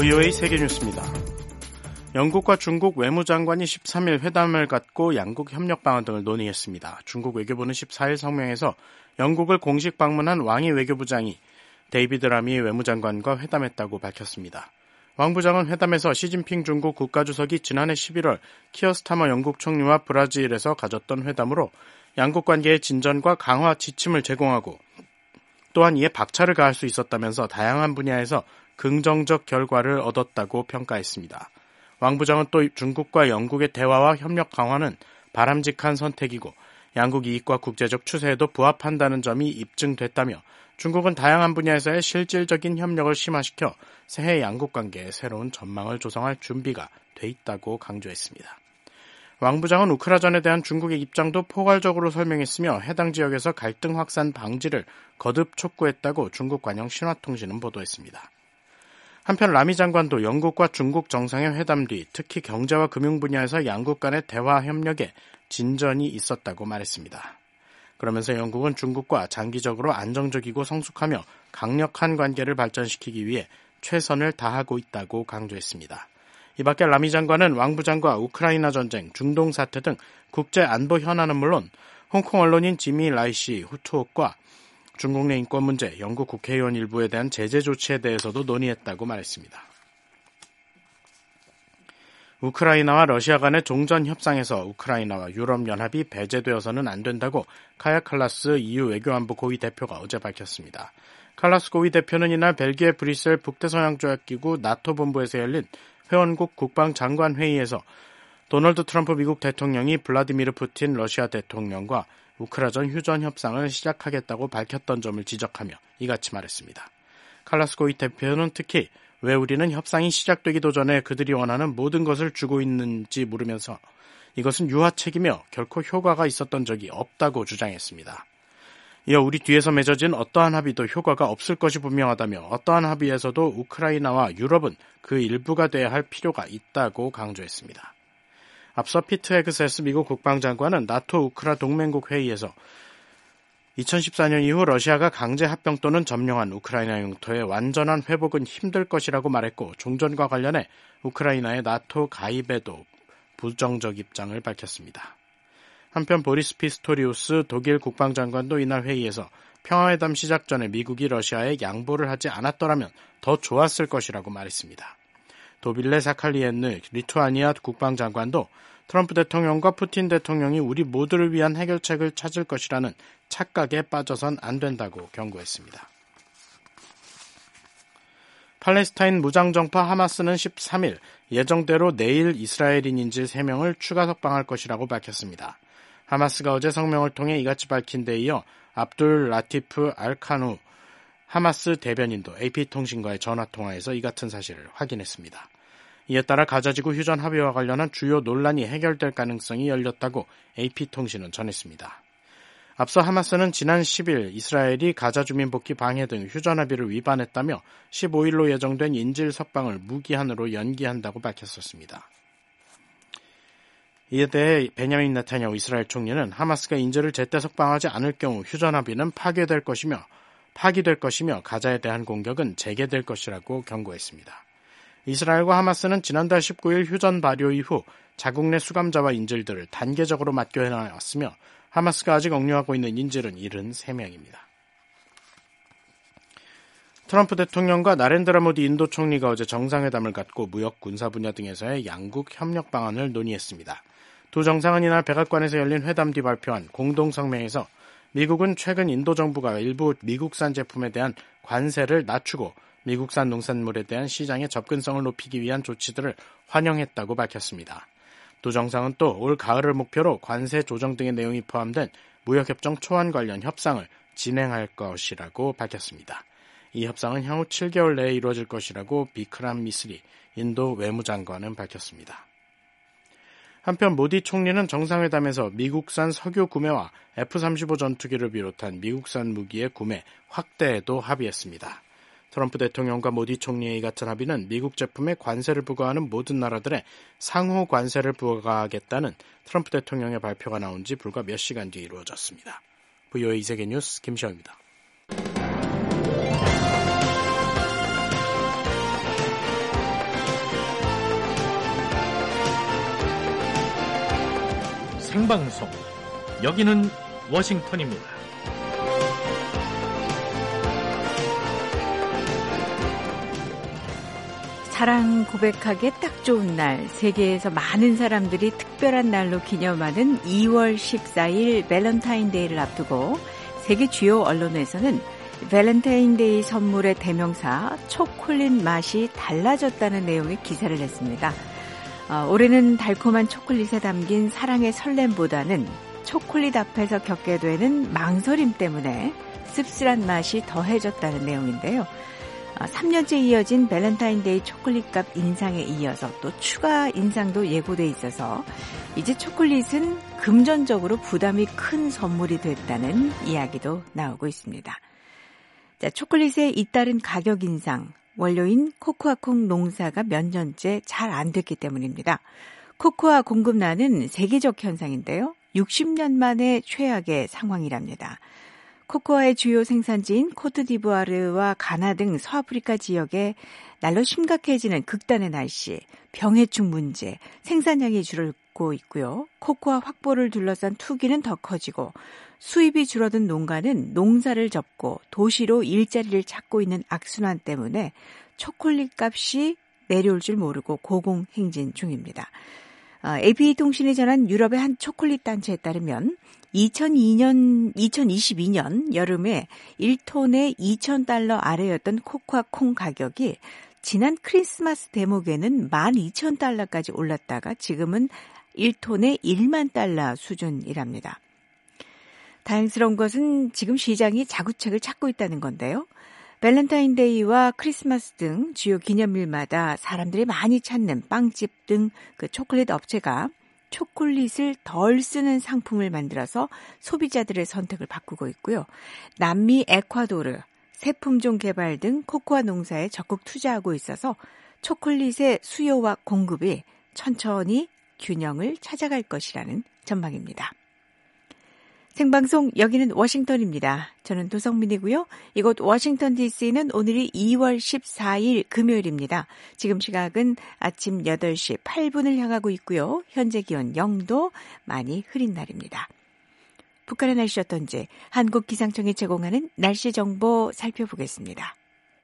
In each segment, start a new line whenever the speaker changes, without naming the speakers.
VOA 세계뉴스입니다. 영국과 중국 외무장관이 13일 회담을 갖고 양국 협력 방안 등을 논의했습니다. 중국 외교부는 14일 성명에서 영국을 공식 방문한 왕이 외교부장이 데이비드 라미 외무장관과 회담했다고 밝혔습니다. 왕 부장은 회담에서 시진핑 중국 국가주석이 지난해 11월 키어 스타머 영국 총리와 브라질에서 가졌던 회담으로 양국 관계의 진전과 강화 지침을 제공하고 또한 이에 박차를 가할 수 있었다면서 다양한 분야에서 긍정적 결과를 얻었다고 평가했습니다. 왕 부장은 또 중국과 영국의 대화와 협력 강화는 바람직한 선택이고 양국 이익과 국제적 추세에도 부합한다는 점이 입증됐다며 중국은 다양한 분야에서의 실질적인 협력을 심화시켜 새해 양국 관계에 새로운 전망을 조성할 준비가 돼 있다고 강조했습니다. 왕 부장은 우크라전에 대한 중국의 입장도 포괄적으로 설명했으며 해당 지역에서 갈등 확산 방지를 거듭 촉구했다고 중국 관영 신화통신은 보도했습니다. 한편 라미 장관도 영국과 중국 정상의 회담 뒤 특히 경제와 금융 분야에서 양국 간의 대화 협력에 진전이 있었다고 말했습니다. 그러면서 영국은 중국과 장기적으로 안정적이고 성숙하며 강력한 관계를 발전시키기 위해 최선을 다하고 있다고 강조했습니다. 이 밖에 라미 장관은 왕 부장과 우크라이나 전쟁, 중동 사태 등 국제 안보 현안은 물론 홍콩 언론인 지미 라이시 후투옥과 중국 내 인권 문제, 영국 국회의원 일부에 대한 제재 조치에 대해서도 논의했다고 말했습니다. 우크라이나와 러시아 간의 종전 협상에서 우크라이나와 유럽연합이 배제되어서는 안 된다고 카야 칼라스 EU 외교안보 고위 대표가 어제 밝혔습니다. 칼라스 고위 대표는 이날 벨기에 브뤼셀 북대서양조약기구 나토 본부에서 열린 회원국 국방장관회의에서 도널드 트럼프 미국 대통령이 블라디미르 푸틴 러시아 대통령과 우크라전 휴전 협상을 시작하겠다고 밝혔던 점을 지적하며 이같이 말했습니다. 칼라스 고위 대표는 특히 왜 우리는 협상이 시작되기도 전에 그들이 원하는 모든 것을 주고 있는지 물으면서 이것은 유화책이며 결코 효과가 있었던 적이 없다고 주장했습니다. 이어 우리 뒤에서 맺어진 어떠한 합의도 효과가 없을 것이 분명하다며 어떠한 합의에서도 우크라이나와 유럽은 그 일부가 돼야 할 필요가 있다고 강조했습니다. 앞서 피트 헤그세스 미국 국방장관은 나토 우크라 동맹국 회의에서 2014년 이후 러시아가 강제 합병 또는 점령한 우크라이나 영토의 완전한 회복은 힘들 것이라고 말했고 종전과 관련해 우크라이나의 나토 가입에도 부정적 입장을 밝혔습니다. 한편 보리스 피스토리우스 독일 국방장관도 이날 회의에서 평화회담 시작 전에 미국이 러시아에 양보를 하지 않았더라면 더 좋았을 것이라고 말했습니다. 도빌레 사칼리엔느 리투아니아 국방장관도 트럼프 대통령과 푸틴 대통령이 우리 모두를 위한 해결책을 찾을 것이라는 착각에 빠져선 안 된다고 경고했습니다. 팔레스타인 무장정파 하마스는 13일 예정대로 내일 이스라엘인 인질 3명을 추가 석방할 것이라고 밝혔습니다. 하마스가 어제 성명을 통해 이같이 밝힌 데 이어 압둘 라티프 알카누 하마스 대변인도 AP통신과의 전화통화에서 이 같은 사실을 확인했습니다. 이에 따라 가자지구 휴전 합의와 관련한 주요 논란이 해결될 가능성이 열렸다고 AP통신은 전했습니다. 앞서 하마스는 지난 10일 이스라엘이 가자 주민 복귀 방해 등 휴전 합의를 위반했다며 15일로 예정된 인질 석방을 무기한으로 연기한다고 밝혔었습니다. 이에 대해 베냐민 네타냐후 이스라엘 총리는 하마스가 인질을 제때 석방하지 않을 경우 휴전 합의는 파기될 것이며 가자에 대한 공격은 재개될 것이라고 경고했습니다. 이스라엘과 하마스는 지난달 19일 휴전 발효 이후 자국 내 수감자와 인질들을 단계적으로 맞교해나왔으며 하마스가 아직 억류하고 있는 인질은 73명입니다. 트럼프 대통령과 나렌드라 모디 인도 총리가 어제 정상회담을 갖고 무역, 군사 분야 등에서의 양국 협력 방안을 논의했습니다. 두 정상은 이날 백악관에서 열린 회담 뒤 발표한 공동성명에서 미국은 최근 인도 정부가 일부 미국산 제품에 대한 관세를 낮추고 미국산 농산물에 대한 시장의 접근성을 높이기 위한 조치들을 환영했다고 밝혔습니다. 두 정상은 또 올 가을을 목표로 관세 조정 등의 내용이 포함된 무역협정 초안 관련 협상을 진행할 것이라고 밝혔습니다. 이 협상은 향후 7개월 내에 이루어질 것이라고 비크람 미스리 인도 외무장관은 밝혔습니다. 한편 모디 총리는 정상회담에서 미국산 석유 구매와 F-35 전투기를 비롯한 미국산 무기의 구매 확대에도 합의했습니다. 트럼프 대통령과 모디 총리의 이 같은 합의는 미국 제품에 관세를 부과하는 모든 나라들의 상호 관세를 부과하겠다는 트럼프 대통령의 발표가 나온 지 불과 몇 시간 뒤에 이루어졌습니다. VOA 세계뉴스 김시영입니다.
생방송. 여기는 워싱턴입니다.
사랑 고백하기에 딱 좋은 날, 세계에서 많은 사람들이 특별한 날로 기념하는 2월 14일 밸런타인데이를 앞두고 세계 주요 언론에서는 밸런타인데이 선물의 대명사 초콜릿 맛이 달라졌다는 내용의 기사를 냈습니다. 올해는 달콤한 초콜릿에 담긴 사랑의 설렘보다는 초콜릿 앞에서 겪게 되는 망설임 때문에 씁쓸한 맛이 더해졌다는 내용인데요. 3년째 이어진 밸런타인데이 초콜릿값 인상에 이어서 또 추가 인상도 예고돼 있어서 이제 초콜릿은 금전적으로 부담이 큰 선물이 됐다는 이야기도 나오고 있습니다. 자, 초콜릿에 잇따른 가격 인상, 원료인 코코아콩 농사가 몇 년째 잘 안 됐기 때문입니다. 코코아 공급난은 세계적 현상인데요. 60년 만에 최악의 상황이랍니다. 코코아의 주요 생산지인 코트디부아르와 가나 등 서아프리카 지역에 날로 심각해지는 극단의 날씨, 병해충 문제, 생산량이 줄고 있고요. 코코아 확보를 둘러싼 투기는 더 커지고 수입이 줄어든 농가는 농사를 접고 도시로 일자리를 찾고 있는 악순환 때문에 초콜릿 값이 내려올 줄 모르고 고공행진 중입니다. AP통신이 전한 유럽의 한 초콜릿 단체에 따르면 2022년 여름에 1톤에 $2,000 아래였던 코코아콩 가격이 지난 크리스마스 대목에는 $12,000까지 올랐다가 지금은 1톤에 $10,000 수준이랍니다. 다행스러운 것은 지금 시장이 자구책을 찾고 있다는 건데요. 밸런타인데이와 크리스마스 등 주요 기념일마다 사람들이 많이 찾는 빵집 등 그 초콜릿 업체가 초콜릿을 덜 쓰는 상품을 만들어서 소비자들의 선택을 바꾸고 있고요. 남미 에콰도르, 새 품종 개발 등 코코아 농사에 적극 투자하고 있어서 초콜릿의 수요와 공급이 천천히 균형을 찾아갈 것이라는 전망입니다. 생방송 여기는 워싱턴입니다. 저는 도성민이고요. 이곳 워싱턴 DC는 오늘이 2월 14일 금요일입니다. 지금 시각은 아침 8시 8분을 향하고 있고요. 현재 기온 0도, 많이 흐린 날입니다. 북한의 날씨 어떤지 한국기상청이 제공하는 날씨 정보 살펴보겠습니다.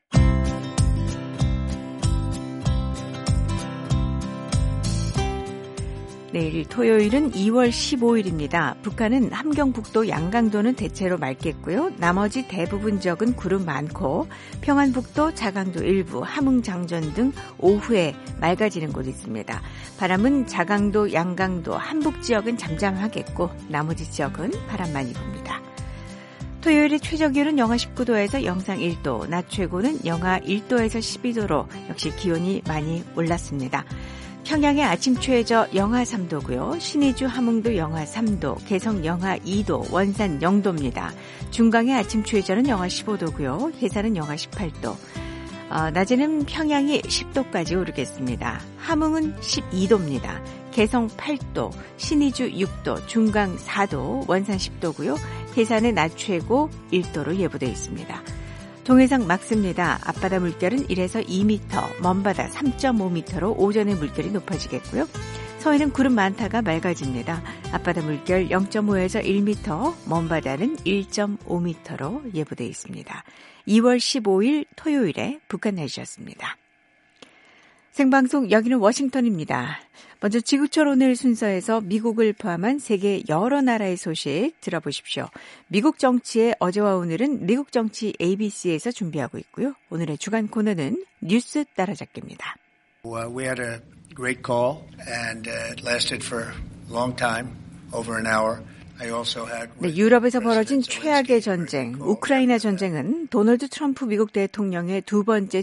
내일 토요일은 2월 15일입니다. 북한은 함경북도 양강도는 대체로 맑겠고요. 나머지 대부분 지역은 구름 많고 평안북도, 자강도 일부, 함흥, 장전 등 오후에 맑아지는 곳이 있습니다. 바람은 자강도, 양강도, 한북 지역은 잠잠하겠고 나머지 지역은 바람 많이 붑니다. 토요일의 최저기온은 영하 19도에서 영상 1도, 낮 최고는 영하 1도에서 12도로 역시 기온이 많이 올랐습니다. 평양의 아침 최저 영하 3도고요. 신의주 함흥도 영하 3도, 개성 영하 2도, 원산 0도입니다. 중강의 아침 최저는 영하 15도고요. 해산은 영하 18도. 낮에는 평양이 10도까지 오르겠습니다. 함흥은 12도입니다. 개성 8도, 신의주 6도, 중강 4도, 원산 10도고요. 해산의 낮 최고 1도로 예보되어 있습니다. 동해상 맑습니다. 앞바다 물결은 1에서 2m, 먼바다 3.5m로 오전에 물결이 높아지겠고요. 서해는 구름 많다가 맑아집니다. 앞바다 물결 0.5에서 1m, 먼바다는 1.5m로 예보되어 있습니다. 2월 15일 토요일에 북한 날씨였습니다. 생방송 여기는 워싱턴입니다. 먼저 지구촌 오늘 순서에서 미국을 포함한 세계 여러 나라의 소식 들어보십시오. 미국 정치의 어제와 오늘은 미국 정치 ABC에서 준비하고 있고요. 오늘의 주간 코너는 뉴스 따라잡기입니다.
We had a great call and it lasted for a long time, over an hour.
네, 유럽에서 벌어진 최악의 전쟁, 우크라이나 전쟁은 도널드 트럼프 미국 대통령의 두 번째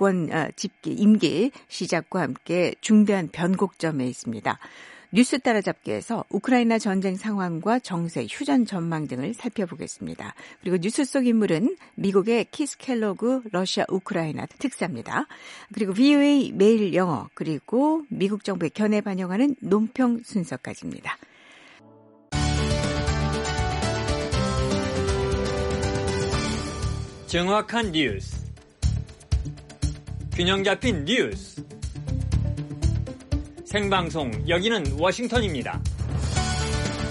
임기 시작과 함께 중대한 변곡점에 있습니다. 뉴스 따라잡기에서 우크라이나 전쟁 상황과 정세, 휴전 전망 등을 살펴보겠습니다. 그리고 뉴스 속 인물은 미국의 키스 켈로그 러시아 우크라이나 특사입니다. 그리고 VOA 매일 영어, 그리고 미국 정부의 견해 반영하는 논평 순서까지입니다.
정확한 뉴스, 균형 잡힌 뉴스, 생방송 여기는 워싱턴입니다.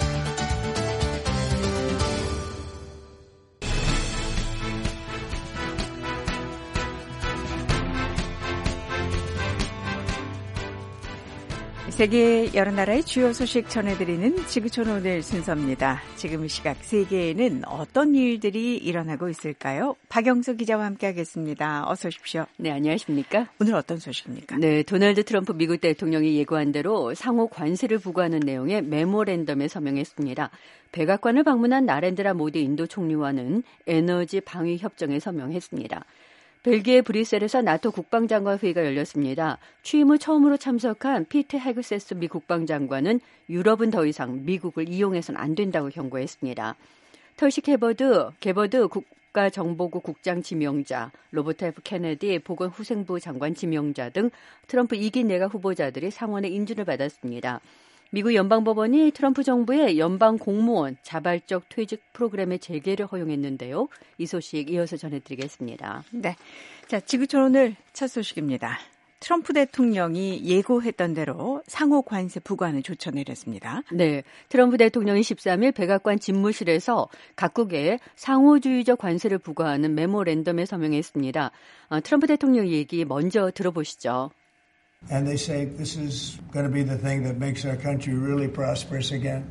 세계 여러 나라의 주요 소식 전해드리는 지구촌 오늘 순서입니다. 지금 이 시각 세계에는 어떤 일들이 일어나고 있을까요? 박영수 기자와 함께하겠습니다. 어서 오십시오.
네, 안녕하십니까?
오늘 어떤 소식입니까?
네, 도널드 트럼프 미국 대통령이 예고한 대로 상호 관세를 부과하는 내용의 메모랜덤에 서명했습니다. 백악관을 방문한 나렌드라 모디 인도 총리와는 에너지 방위 협정에 서명했습니다. 벨기에 브뤼셀에서 나토 국방장관 회의가 열렸습니다. 취임 후 처음으로 참석한 피트 헤그세스 미 국방장관은 유럽은 더 이상 미국을 이용해서는 안 된다고 경고했습니다. 털시 게버드 국가정보국 국장 지명자, 로버트 F. 케네디 보건후생부 장관 지명자 등 트럼프 2기 내각 후보자들이 상원의 인준을 받았습니다. 미국 연방법원이 트럼프 정부의 연방 공무원 자발적 퇴직 프로그램의 재개를 허용했는데요. 이 소식 이어서 전해드리겠습니다.
네, 자 지구촌 오늘 첫 소식입니다. 트럼프 대통령이 예고했던 대로 상호 관세 부과하는 조처 내렸습니다.
네, 트럼프 대통령이 13일 백악관 집무실에서 각국에 상호주의적 관세를 부과하는 메모랜덤에 서명했습니다. 트럼프 대통령 얘기 먼저 들어보시죠.
And they say this is going to be the thing that makes our country really prosperous again.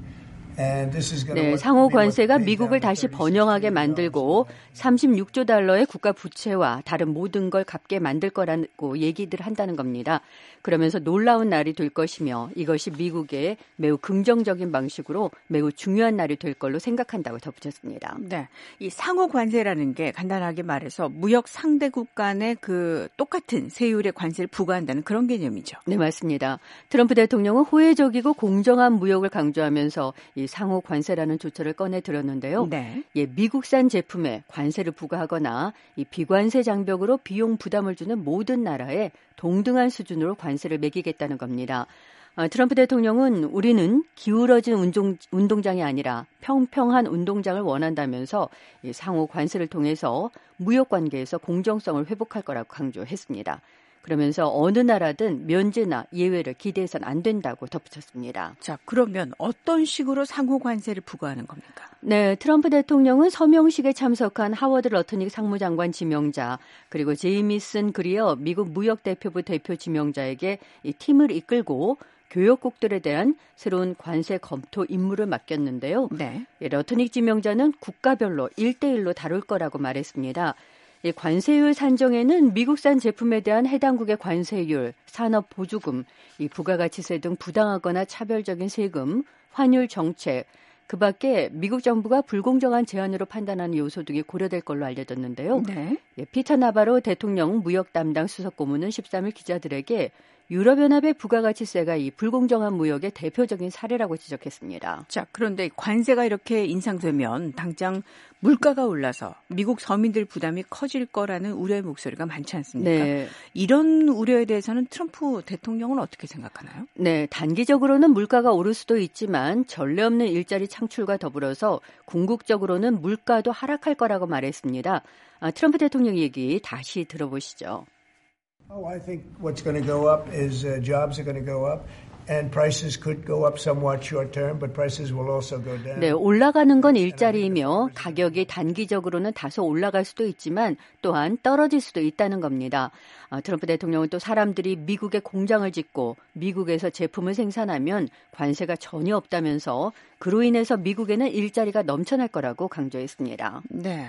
네, 상호 관세가 미국을 다시 번영하게 만들고 36조 달러의 국가 부채와 다른 모든 걸 갚게 만들 거라고 얘기들 한다는 겁니다. 그러면서 놀라운 날이 될 것이며 이것이 미국의 매우 긍정적인 방식으로 매우 중요한 날이 될 걸로 생각한다고 덧붙였습니다.
네, 이 상호 관세라는 게 간단하게 말해서 무역 상대국 간의 그 똑같은 세율의 관세를 부과한다는 그런 개념이죠.
네, 맞습니다. 트럼프 대통령은 호혜적이고 공정한 무역을 강조하면서 이 상호 관세라는 조처를 꺼내 들었는데요.
네.
예, 미국산 제품에 관세를 부과하거나 이 비관세 장벽으로 비용 부담을 주는 모든 나라에 동등한 수준으로 관세를 매기겠다는 겁니다. 트럼프 대통령은 우리는 기울어진 운동장이 아니라 평평한 운동장을 원한다면서 이 상호 관세를 통해서 무역 관계에서 공정성을 회복할 거라고 강조했습니다. 그러면서 어느 나라든 면제나 예외를 기대해서는 안 된다고 덧붙였습니다.
자, 그러면 어떤 식으로 상호 관세를 부과하는 겁니까?
네, 트럼프 대통령은 서명식에 참석한 하워드 러트닉 상무장관 지명자 그리고 제이미슨 그리어 미국 무역대표부 대표 지명자에게 이 팀을 이끌고 교역국들에 대한 새로운 관세 검토 임무를 맡겼는데요.
네.
러트닉 지명자는 국가별로 1대1로 다룰 거라고 말했습니다. 이 관세율 산정에는 미국산 제품에 대한 해당국의 관세율, 산업보조금, 이 부가가치세 등 부당하거나 차별적인 세금, 환율 정책, 그 밖에 미국 정부가 불공정한 제한으로 판단하는 요소 등이 고려될 걸로 알려졌는데요.
네.
피터 나바로 대통령 무역 담당 수석 고문은 13일 기자들에게 유럽연합의 부가가치세가 이 불공정한 무역의 대표적인 사례라고 지적했습니다.
자, 그런데 관세가 이렇게 인상되면 당장 물가가 올라서 미국 서민들 부담이 커질 거라는 우려의 목소리가 많지 않습니까?
네.
이런 우려에 대해서는 트럼프 대통령은 어떻게 생각하나요?
네, 단기적으로는 물가가 오를 수도 있지만 전례 없는 일자리 창출과 더불어서 궁극적으로는 물가도 하락할 거라고 말했습니다. 트럼프 대통령 얘기 다시 들어보시죠.
Oh, I think what's going to go up is jobs are going to go up. And prices could go up somewhat short term, but prices will also go down.
네, 올라가는 건 일자리이며 가격이 단기적으로는 다소 올라갈 수도 있지만 또한 떨어질 수도 있다는 겁니다. 트럼프 대통령은 또 사람들이 미국에 공장을 짓고 미국에서 제품을 생산하면 관세가 전혀 없다면서 그로 인해서 미국에는 일자리가 넘쳐날 거라고 강조했습니다.
네,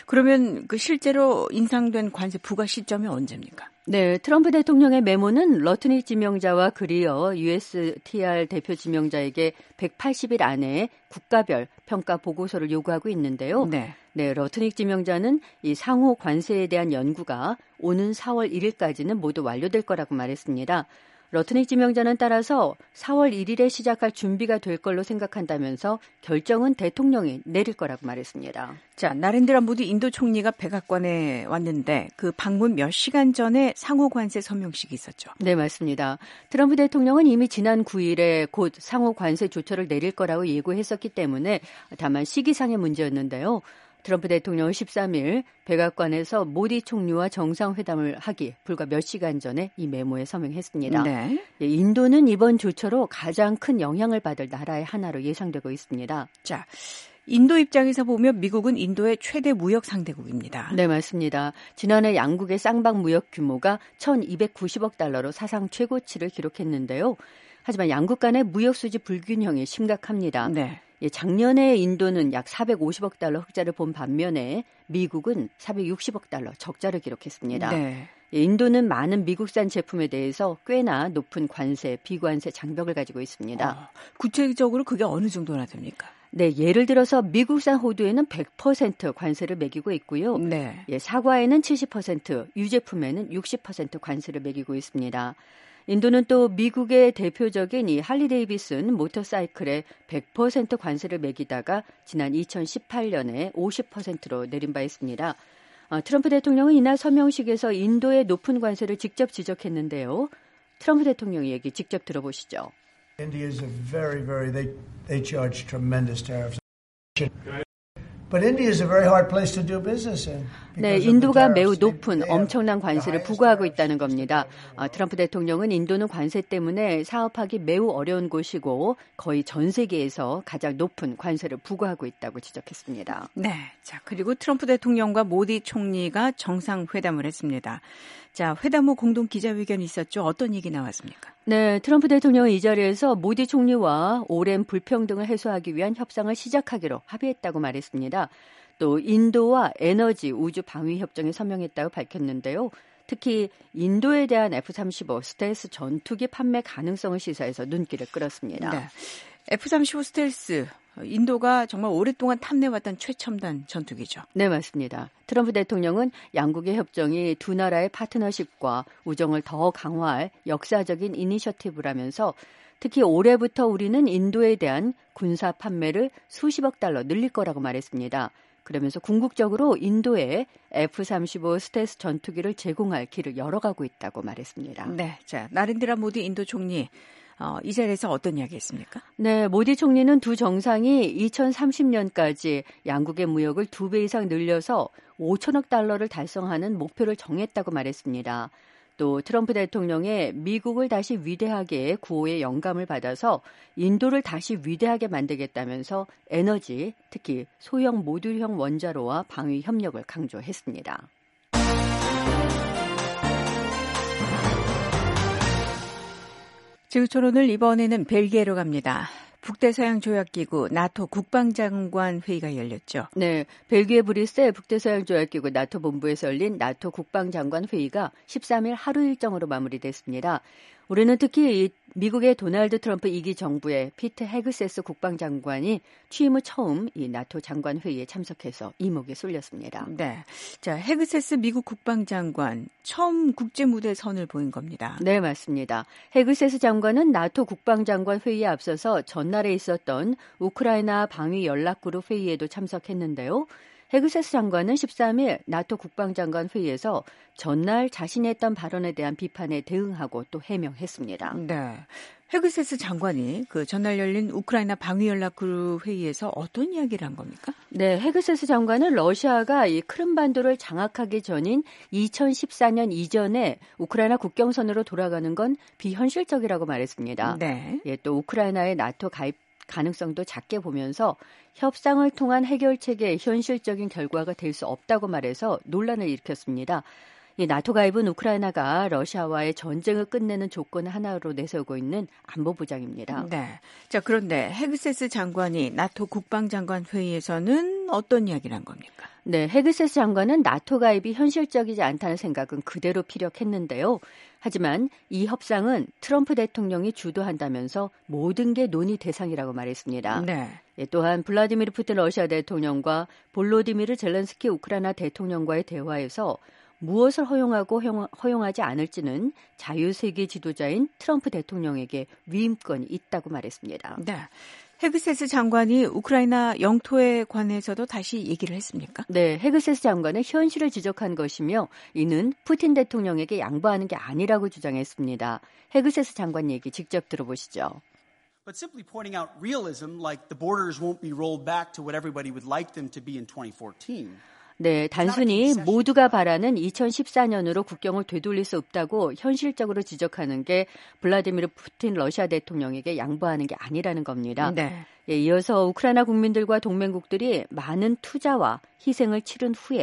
그러면 그 실제로 인상된 관세 부과 시점이 언제입니까?
네, 트럼프 대통령의 메모는 러트닉 지명자와 그리어 USTR 대표 지명자에게 180일 안에 국가별 평가 보고서를 요구하고 있는데요.
네,
러트닉 지명자는 이 상호 관세에 대한 연구가 오는 4월 1일까지는 모두 완료될 거라고 말했습니다. 러트닉 지명자는 따라서 4월 1일에 시작할 준비가 될 걸로 생각한다면서 결정은 대통령이 내릴 거라고 말했습니다.
자, 나렌드라 모디 인도 총리가 백악관에 왔는데 그 방문 몇 시간 전에 상호 관세 서명식이 있었죠.
네, 맞습니다. 트럼프 대통령은 이미 지난 9일에 곧 상호 관세 조처를 내릴 거라고 예고했었기 때문에 다만 시기상의 문제였는데요. 트럼프 대통령은 13일 백악관에서 모디 총리와 정상회담을 하기 불과 몇 시간 전에 이 메모에 서명했습니다.
네.
인도는 이번 조처로 가장 큰 영향을 받을 나라의 하나로 예상되고 있습니다.
자, 인도 입장에서 보면 미국은 인도의 최대 무역 상대국입니다.
네, 맞습니다. 지난해 양국의 쌍방 무역 규모가 1,290억 달러로 사상 최고치를 기록했는데요. 하지만 양국 간의 무역 수지 불균형이 심각합니다.
네.
작년에 인도는 약 450억 달러 흑자를 본 반면에 미국은 460억 달러 적자를 기록했습니다.
네.
인도는 많은 미국산 제품에 대해서 꽤나 높은 관세, 비관세 장벽을 가지고 있습니다.
구체적으로 그게 어느 정도나 됩니까?
네, 예를 들어서 미국산 호두에는 100% 관세를 매기고 있고요.
네.
사과에는 70%, 유제품에는 60% 관세를 매기고 있습니다. 인도는 또 미국의 대표적인 이 할리 데이비슨 모터사이클에 100% 관세를 매기다가 지난 2018년에 50%로 내린 바 있습니다. 트럼프 대통령은 이날 서명식에서 인도의 높은 관세를 직접 지적했는데요. 트럼프 대통령의 얘기 직접 들어보시죠.
India is a they charge tremendous tariffs. But India is a very hard place to do business in.
네, 인도가 매우 높은 엄청난 관세를 부과하고 있다는 겁니다. 트럼프 대통령은 인도는 관세 때문에 사업하기 매우 어려운 곳이고 거의 전 세계에서 가장 높은 관세를 부과하고 있다고 지적했습니다.
네, 자 그리고 트럼프 대통령과 모디 총리가 정상회담을 했습니다. 자, 회담 후 공동 기자회견이 있었죠. 어떤 얘기 나왔습니까?
네, 트럼프 대통령은 이 자리에서 모디 총리와 오랜 불평등을 해소하기 위한 협상을 시작하기로 합의했다고 말했습니다. 또 인도와 에너지, 우주 방위 협정에 서명했다고 밝혔는데요. 특히 인도에 대한 F-35 스텔스 전투기 판매 가능성을 시사해서 눈길을 끌었습니다.
네. F-35 스텔스, 인도가 정말 오랫동안 탐내왔던 최첨단 전투기죠.
네, 맞습니다. 트럼프 대통령은 양국의 협정이 두 나라의 파트너십과 우정을 더 강화할 역사적인 이니셔티브라면서 특히 올해부터 우리는 인도에 대한 군사 판매를 수십억 달러 늘릴 거라고 말했습니다. 그러면서 궁극적으로 인도에 F-35 스텔스 전투기를 제공할 길을 열어가고 있다고 말했습니다.
네, 자 나렌드라 모디 인도 총리. 이 자리에서 어떤 이야기했습니까?
네, 모디 총리는 두 정상이 2030년까지 양국의 무역을 2배 이상 늘려서 5천억 달러를 달성하는 목표를 정했다고 말했습니다. 또 트럼프 대통령의 미국을 다시 위대하게 구호의 영감을 받아서 인도를 다시 위대하게 만들겠다면서 에너지, 특히 소형 모듈형 원자로와 방위 협력을 강조했습니다.
지구촌 이번에는 벨기에로 갑니다. 북대서양조약기구 나토 국방장관 회의가 열렸죠.
네, 벨기에 브뤼셀 북대서양조약기구 나토 본부에서 열린 나토 국방장관 회의가 13일 하루 일정으로 마무리됐습니다. 우리는 특히 미국의 도널드 트럼프 2기 정부의 피트 헤그세스 국방장관이 취임 후 처음 이 나토 장관 회의에 참석해서 이목에 쏠렸습니다.
네, 자 헤그세스 미국 국방장관 처음 국제 무대에 선을 보인 겁니다.
네, 맞습니다. 헤그세스 장관은 나토 국방장관 회의에 앞서서 전날에 있었던 우크라이나 방위 연락그룹 회의에도 참석했는데요. 헤그세스 장관은 13일 나토 국방장관 회의에서 전날 자신이 했던 발언에 대한 비판에 대응하고 또 해명했습니다.
네, 헤그세스 장관이 그 전날 열린 우크라이나 방위연락그룹 회의에서 어떤 이야기를 한 겁니까?
네, 헤그세스 장관은 러시아가 이 크림반도를 장악하기 전인 2014년 이전에 우크라이나 국경선으로 돌아가는 건 비현실적이라고 말했습니다.
네.
예, 또 우크라이나의 나토 가입 가능성도 작게 보면서 협상을 통한 해결책의 현실적인 결과가 될 수 없다고 말해서 논란을 일으켰습니다. 이 나토 가입은 우크라이나가 러시아와의 전쟁을 끝내는 조건 하나로 내세우고 있는 안보 보장입니다.
네. 자, 그런데 헤그세스 장관이 나토 국방장관 회의에서는 어떤 이야기를 한 겁니까?
네, 헤그세스 장관은 나토 가입이 현실적이지 않다는 생각은 그대로 피력했는데요. 하지만 이 협상은 트럼프 대통령이 주도한다면서 모든 게 논의 대상이라고 말했습니다.
네.
또한 블라디미르 푸틴 러시아 대통령과 볼로디미르 젤렌스키 우크라이나 대통령과의 대화에서 무엇을 허용하고 허용하지 않을지는 자유세계 지도자인 트럼프 대통령에게 위임권이 있다고 말했습니다.
네. 헤그세스 장관이 우크라이나 영토에 관해서도 다시 얘기를 했습니까?
네, 헤그세스 장관은 현실을 지적한 것이며 이는 푸틴 대통령에게 양보하는 게 아니라고 주장했습니다. 헤그세스 장관 얘기 직접 들어보시죠.
But simply pointing out realism like the borders won't be rolled back to what everybody would like them to be in 2014.
네, 단순히 모두가 바라는 2014년으로 국경을 되돌릴 수 없다고 현실적으로 지적하는 게 블라디미르 푸틴 러시아 대통령에게 양보하는 게 아니라는 겁니다.
네.
예, 이어서 우크라이나 국민들과 동맹국들이 많은 투자와 희생을 치른 후에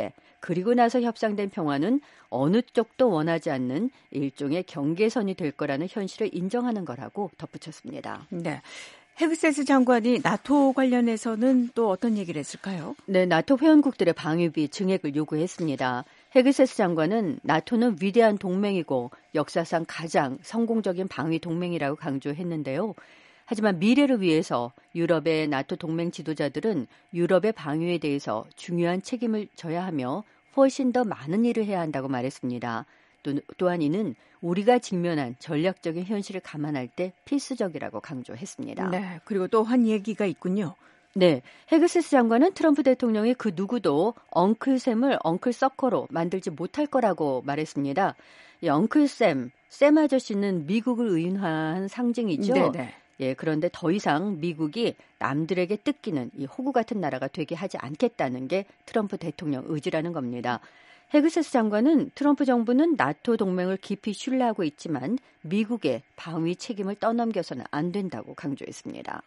그리고 나서 협상된 평화는 어느 쪽도 원하지 않는 일종의 경계선이 될 거라는 현실을 인정하는 거라고 덧붙였습니다.
네. 헤그세스 장관이 나토 관련해서는 또 어떤 얘기를 했을까요?
네, 나토 회원국들의 방위비 증액을 요구했습니다. 헤그세스 장관은 나토는 위대한 동맹이고 역사상 가장 성공적인 방위 동맹이라고 강조했는데요. 하지만 미래를 위해서 유럽의 나토 동맹 지도자들은 유럽의 방위에 대해서 중요한 책임을 져야 하며 훨씬 더 많은 일을 해야 한다고 말했습니다. 또한 이는 우리가 직면한 전략적인 현실을 감안할 때 필수적이라고 강조했습니다.
네, 그리고 또 한 얘기가 있군요.
네, 헤그세스 장관은 트럼프 대통령이 그 누구도 엉클샘을 엉클서커로 만들지 못할 거라고 말했습니다. 이 엉클샘, 샘 아저씨는 미국을 의인화한 상징이죠.
네네.
예, 그런데 더 이상 미국이 남들에게 뜯기는 이 호구 같은 나라가 되게 하지 않겠다는 게 트럼프 대통령 의지라는 겁니다. 헤그세스 장관은 트럼프 정부는 나토 동맹을 깊이 신뢰하고 있지만 미국의 방위 책임을 떠넘겨서는 안 된다고 강조했습니다.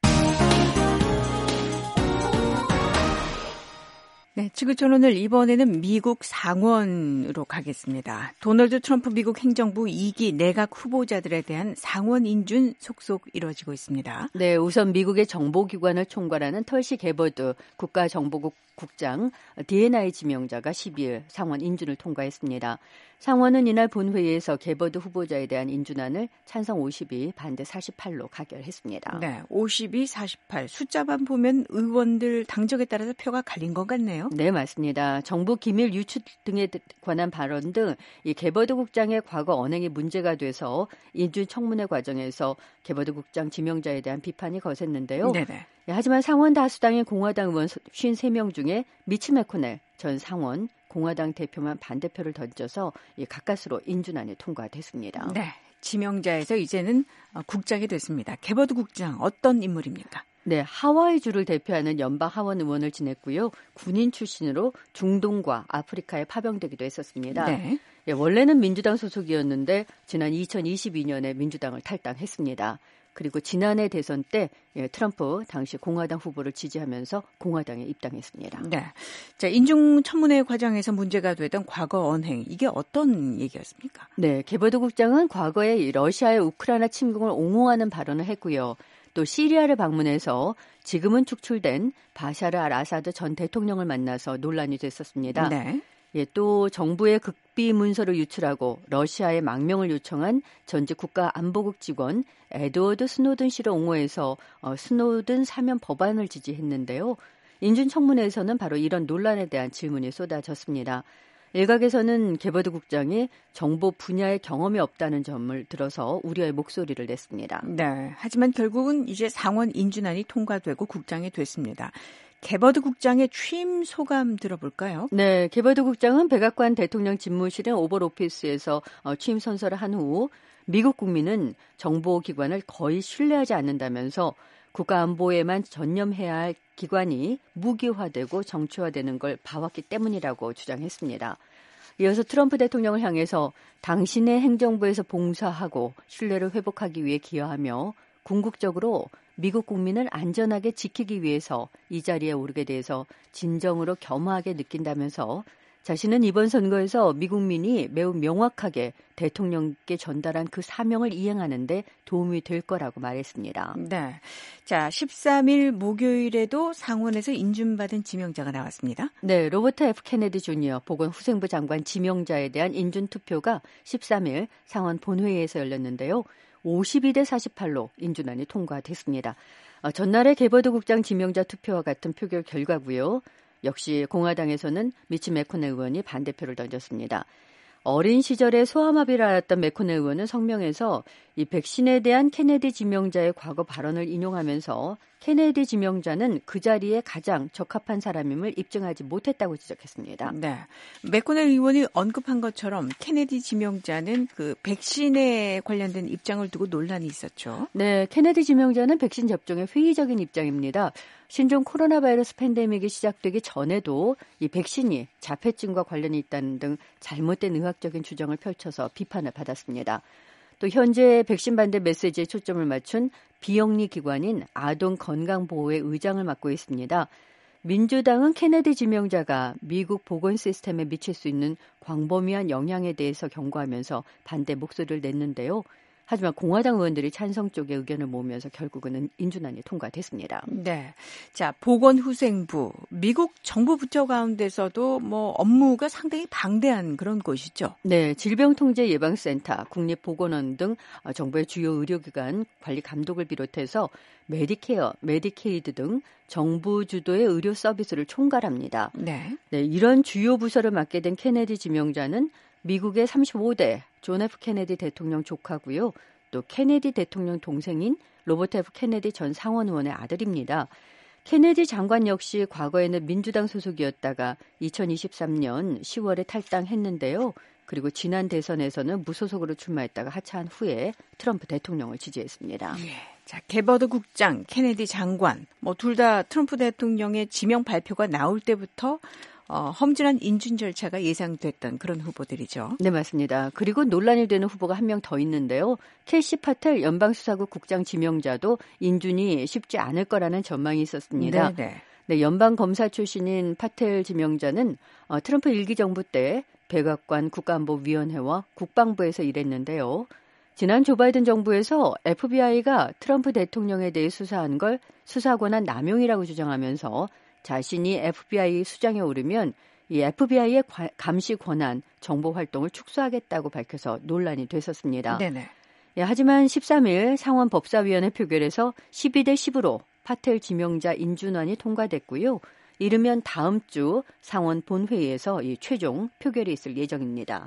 네, 지구촌 오늘 이번에는 미국 상원으로 가겠습니다. 도널드 트럼프 미국 행정부 2기 내각 후보자들에 대한 상원 인준 속속 이루어지고 있습니다.
네, 우선 미국의 정보기관을 총괄하는 털시 게버드 국가정보국 국장 D&I 지명자가 12일 상원 인준을 통과했습니다. 상원은 이날 본회의에서 게버드 후보자에 대한 인준안을 찬성 52, 반대 48로 가결했습니다.
네, 52, 48 숫자만 보면 의원들 당적에 따라서 표가 갈린 것 같네요.
네, 맞습니다. 정부 기밀 유출 등에 관한 발언 등 이 게버드 국장의 과거 언행이 문제가 돼서 인준 청문회 과정에서 게버드 국장 지명자에 대한 비판이 거셌는데요.
네네.
하지만 상원 다수당의 공화당 의원 53명 중에 미치 매코넬 전 상원 공화당 대표만 반대표를 던져서 가까스로 인준안이 통과됐습니다.
네, 지명자에서 이제는 국장이 됐습니다. 게버드 국장 어떤 인물입니까?
네, 하와이주를 대표하는 연방 하원 의원을 지냈고요. 군인 출신으로 중동과 아프리카에 파병되기도 했었습니다.
네.
예, 원래는 민주당 소속이었는데 지난 2022년에 민주당을 탈당했습니다. 그리고 지난해 대선 때 트럼프 당시 공화당 후보를 지지하면서 공화당에 입당했습니다.
네, 자 인중 청문회 과정에서 문제가 되던 과거 언행 이게 어떤 얘기였습니까?
네, 게버드 국장은 과거에 러시아의 우크라이나 침공을 옹호하는 발언을 했고요. 또 시리아를 방문해서 지금은 축출된 바샤르 알 아사드 전 대통령을 만나서 논란이 됐었습니다.
네.
예, 또 정부의 극비 문서를 유출하고 러시아에 망명을 요청한 전직 국가안보국 직원 에드워드 스노든 씨를 옹호해서 스노든 사면 법안을 지지했는데요. 인준 청문회에서는 바로 이런 논란에 대한 질문이 쏟아졌습니다. 일각에서는 게버드 국장이 정보 분야의 경험이 없다는 점을 들어서 우려의 목소리를 냈습니다.
네, 하지만 결국은 이제 상원 인준안이 통과되고 국장이 됐습니다. 게버드 국장의 취임 소감 들어볼까요?
네, 게버드 국장은 백악관 대통령 집무실인 오벌 오피스에서 취임 선서를 한 후 미국 국민은 정보기관을 거의 신뢰하지 않는다면서 국가안보에만 전념해야 할 기관이 무기화되고 정치화되는 걸 봐왔기 때문이라고 주장했습니다. 이어서 트럼프 대통령을 향해서 당신의 행정부에서 봉사하고 신뢰를 회복하기 위해 기여하며 궁극적으로 미국 국민을 안전하게 지키기 위해서 이 자리에 오르게 돼서 진정으로 겸허하게 느낀다면서 자신은 이번 선거에서 미국민이 매우 명확하게 대통령께 전달한 그 사명을 이행하는 데 도움이 될 거라고 말했습니다.
네. 자, 13일 목요일에도 상원에서 인준받은 지명자가 나왔습니다.
네, 로버트 F. 케네디 주니어 보건후생부 장관 지명자에 대한 인준 투표가 13일 상원 본회의에서 열렸는데요. 52대 48로 인준안이 통과됐습니다. 전날의 게버드 국장 지명자 투표와 같은 표결 결과고요. 역시 공화당에서는 미치 매코넬 의원이 반대표를 던졌습니다. 어린 시절에 소아마비를 앓았던 매코넬 의원은 성명에서 이 백신에 대한 케네디 지명자의 과거 발언을 인용하면서 케네디 지명자는 그 자리에 가장 적합한 사람임을 입증하지 못했다고 지적했습니다.
네, 매코넬 의원이 언급한 것처럼 케네디 지명자는 그 백신에 관련된 입장을 두고 논란이 있었죠.
네, 케네디 지명자는 백신 접종에 회의적인 입장입니다. 신종 코로나 바이러스 팬데믹이 시작되기 전에도 이 백신이 자폐증과 관련이 있다는 등 잘못된 의학적인 주장을 펼쳐서 비판을 받았습니다. 또 현재 백신 반대 메시지에 초점을 맞춘 비영리 기관인 아동 건강보호의 의장을 맡고 있습니다. 민주당은 케네디 지명자가 미국 보건 시스템에 미칠 수 있는 광범위한 영향에 대해서 경고하면서 반대 목소리를 냈는데요. 하지만 공화당 의원들이 찬성 쪽의 의견을 모으면서 결국은 인준안이 통과됐습니다.
네. 자, 보건후생부. 미국 정부 부처 가운데서도 업무가 상당히 방대한 그런 곳이죠.
네. 질병통제예방센터, 국립보건원 등 정부의 주요 의료기관 관리 감독을 비롯해서 메디케어, 메디케이드 등 정부 주도의 의료 서비스를 총괄합니다.
네.
네. 이런 주요 부서를 맡게 된 케네디 지명자는 미국의 35대 존 F 케네디 대통령 조카고요. 또 케네디 대통령 동생인 로버트 F 케네디 전 상원 의원의 아들입니다. 케네디 장관 역시 과거에는 민주당 소속이었다가 2023년 10월에 탈당했는데요. 그리고 지난 대선에서는 무소속으로 출마했다가 하차한 후에 트럼프 대통령을 지지했습니다.
예. 자, 개버드 국장, 케네디 장관, 둘 다 트럼프 대통령의 지명 발표가 나올 때부터 험준한 인준 절차가 예상됐던 그런 후보들이죠.
네, 맞습니다. 그리고 논란이 되는 후보가 한 명 더 있는데요. 캐시 파텔 연방수사국 국장 지명자도 인준이 쉽지 않을 거라는 전망이 있었습니다.
네네.
네, 연방검사 출신인 파텔 지명자는 트럼프 1기 정부 때 백악관 국가안보위원회와 국방부에서 일했는데요. 지난 조 바이든 정부에서 FBI가 트럼프 대통령에 대해 수사한 걸 수사권한 남용이라고 주장하면서 자신이 FBI 수장에 오르면 이 FBI의 감시 권한, 정보 활동을 축소하겠다고 밝혀서 논란이 됐었습니다.
네네.
예, 하지만 13일 상원 법사위원회 표결에서 12대 10으로 파텔 지명자 인준안이 통과됐고요. 이르면 다음 주 상원 본회의에서 이 최종 표결이 있을 예정입니다.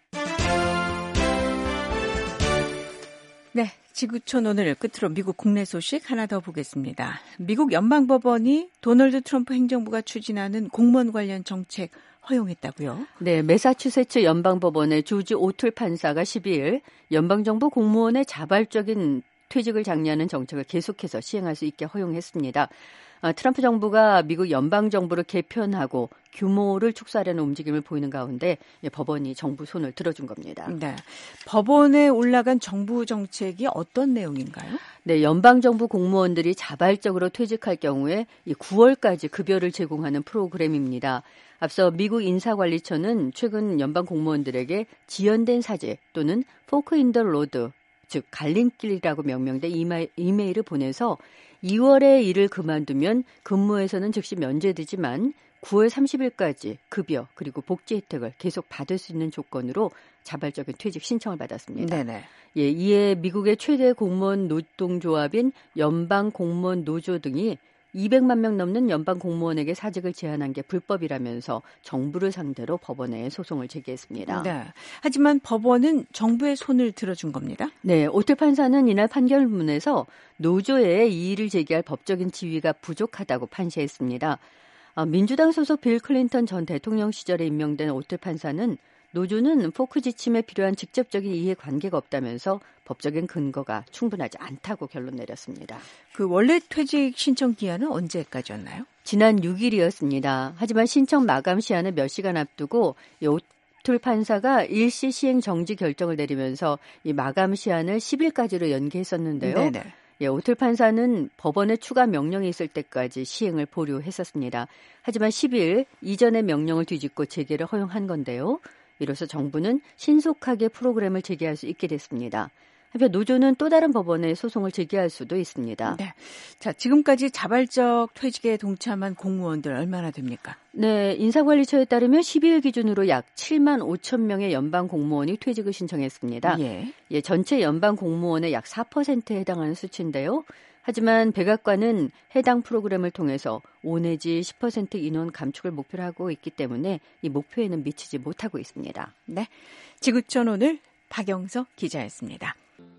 네, 지구촌 오늘 끝으로 미국 국내 소식 하나 더 보겠습니다. 미국 연방법원이 도널드 트럼프 행정부가 추진하는 공무원 관련 정책 허용했다고요?
네, 매사추세츠 연방법원의 조지 오툴 판사가 12일 연방정부 공무원의 자발적인 퇴직을 장려하는 정책을 계속해서 시행할 수 있게 허용했습니다. 트럼프 정부가 미국 연방정부를 개편하고 규모를 축소하려는 움직임을 보이는 가운데 법원이 정부 손을 들어준 겁니다.
네, 법원에 올라간 정부 정책이 어떤 내용인가요?
네, 연방정부 공무원들이 자발적으로 퇴직할 경우에 9월까지 급여를 제공하는 프로그램입니다. 앞서 미국 인사관리처는 최근 연방 공무원들에게 지연된 사직 또는 포크 인 더 로드, 즉 갈림길이라고 명명된 이메일을 보내서 2월에 일을 그만두면 근무에서는 즉시 면제되지만 9월 30일까지 급여 그리고 복지 혜택을 계속 받을 수 있는 조건으로 자발적인 퇴직 신청을 받았습니다.
네네.
예, 이에 미국의 최대 공무원 노동조합인 연방 공무원 노조 등이 200만 명 넘는 연방 공무원에게 사직을 제한한 게 불법이라면서 정부를 상대로 법원에 소송을 제기했습니다.
네. 하지만 법원은 정부의 손을 들어준 겁니다.
네, 오틀 판사는 이날 판결문에서 노조에 이의를 제기할 법적인 지위가 부족하다고 판시했습니다. 민주당 소속 빌 클린턴 전 대통령 시절에 임명된 오틀 판사는 노조는 포크 지침에 필요한 직접적인 이해관계가 없다면서 법적인 근거가 충분하지 않다고 결론 내렸습니다.
그 원래 퇴직 신청 기한은 언제까지였나요?
지난 6일이었습니다. 하지만 신청 마감 시한을 몇 시간 앞두고 오툴 판사가 일시 시행 정지 결정을 내리면서 이 마감 시한을 10일까지로 연기했었는데요.
네네.
예, 오툴 판사는 법원의 추가 명령이 있을 때까지 시행을 보류했었습니다. 하지만 10일 이전의 명령을 뒤집고 재개를 허용한 건데요. 이로써 정부는 신속하게 프로그램을 재개할 수 있게 됐습니다. 한편 노조는 또 다른 법원에 소송을 제기할 수도 있습니다.
네. 자, 지금까지 자발적 퇴직에 동참한 공무원들 얼마나 됩니까?
네, 인사관리처에 따르면 12일 기준으로 약 7만 5천 명의 연방 공무원이 퇴직을 신청했습니다. 예, 전체 연방 공무원의 약 4%에 해당하는 수치인데요. 하지만 백악관은 해당 프로그램을 통해서 5 내지 10% 인원 감축을 목표로 하고 있기 때문에 이 목표에는 미치지 못하고 있습니다.
네, 지구촌 오늘 박영석 기자였습니다.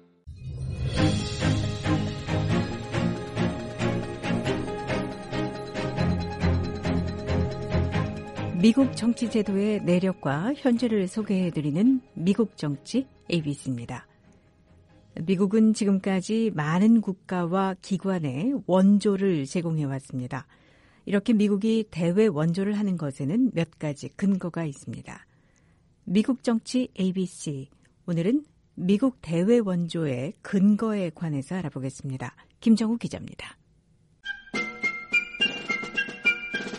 미국 정치 제도의 내력과 현재를 소개해드리는 미국 정치 ABC입니다. 미국은 지금까지 많은 국가와 기관에 원조를 제공해왔습니다. 이렇게 미국이 대외 원조를 하는 것에는 몇 가지 근거가 있습니다. 미국 정치 ABC, 오늘은 미국 대외 원조의 근거에 관해서 알아보겠습니다. 김정우 기자입니다.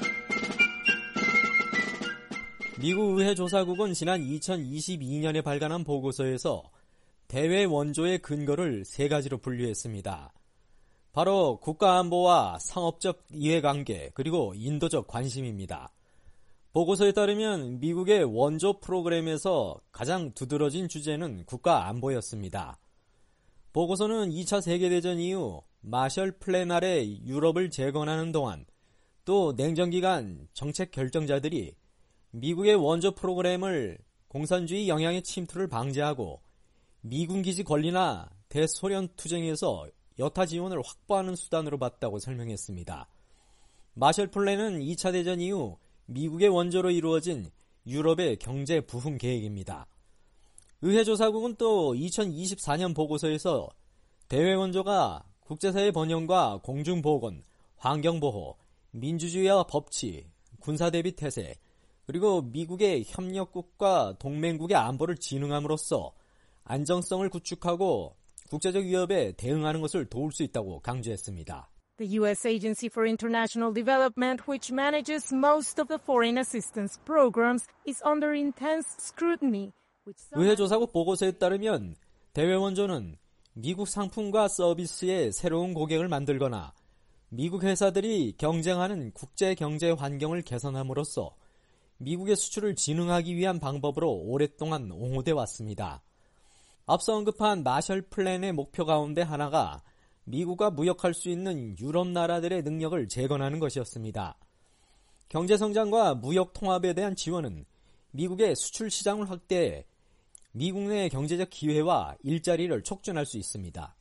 미국 의회조사국은 지난 2022년에 발간한 보고서에서 대외 원조의 근거를 세 가지로 분류했습니다. 바로 국가안보와 상업적 이해관계 그리고 인도적 관심입니다. 보고서에 따르면 미국의 원조 프로그램에서 가장 두드러진 주제는 국가안보였습니다. 보고서는 2차 세계대전 이후 마셜 플랜 아래 유럽을 재건하는 동안 또 냉전기간 정책 결정자들이 미국의 원조 프로그램을 공산주의 영향의 침투를 방지하고 미군 기지 건리나 대소련 투쟁에서 여타 지원을 확보하는 수단으로 봤다고 설명했습니다. 마셜 플랜은 2차 대전 이후 미국의 원조로 이루어진 유럽의 경제 부흥 계획입니다. 의회조사국은 또 2024년 보고서에서 대외 원조가 국제사회 번영과 공중보건, 환경보호, 민주주의와 법치, 군사대비 태세, 그리고 미국의 협력국과 동맹국의 안보를 진흥함으로써 안정성을 구축하고 국제적 위협에 대응하는 것을 도울 수 있다고 강조했습니다.
The U.S. Agency for International Development, which manages most of the foreign assistance programs, is under intense scrutiny.
의회조사국 보고서에 따르면 대외 원조는 미국 상품과 서비스의 새로운 고객을 만들거나 미국 회사들이 경쟁하는 국제 경제 환경을 개선함으로써 미국의 수출을 진흥하기 위한 방법으로 오랫동안 옹호돼 왔습니다. 앞서 언급한 마셜 플랜의 목표 가운데 하나가 미국과 무역할 수 있는 유럽 나라들의 능력을 재건하는 것이었습니다. 경제성장과 무역 통합에 대한 지원은 미국의 수출 시장을 확대해 미국 내 경제적 기회와 일자리를 촉진할 수 있습니다.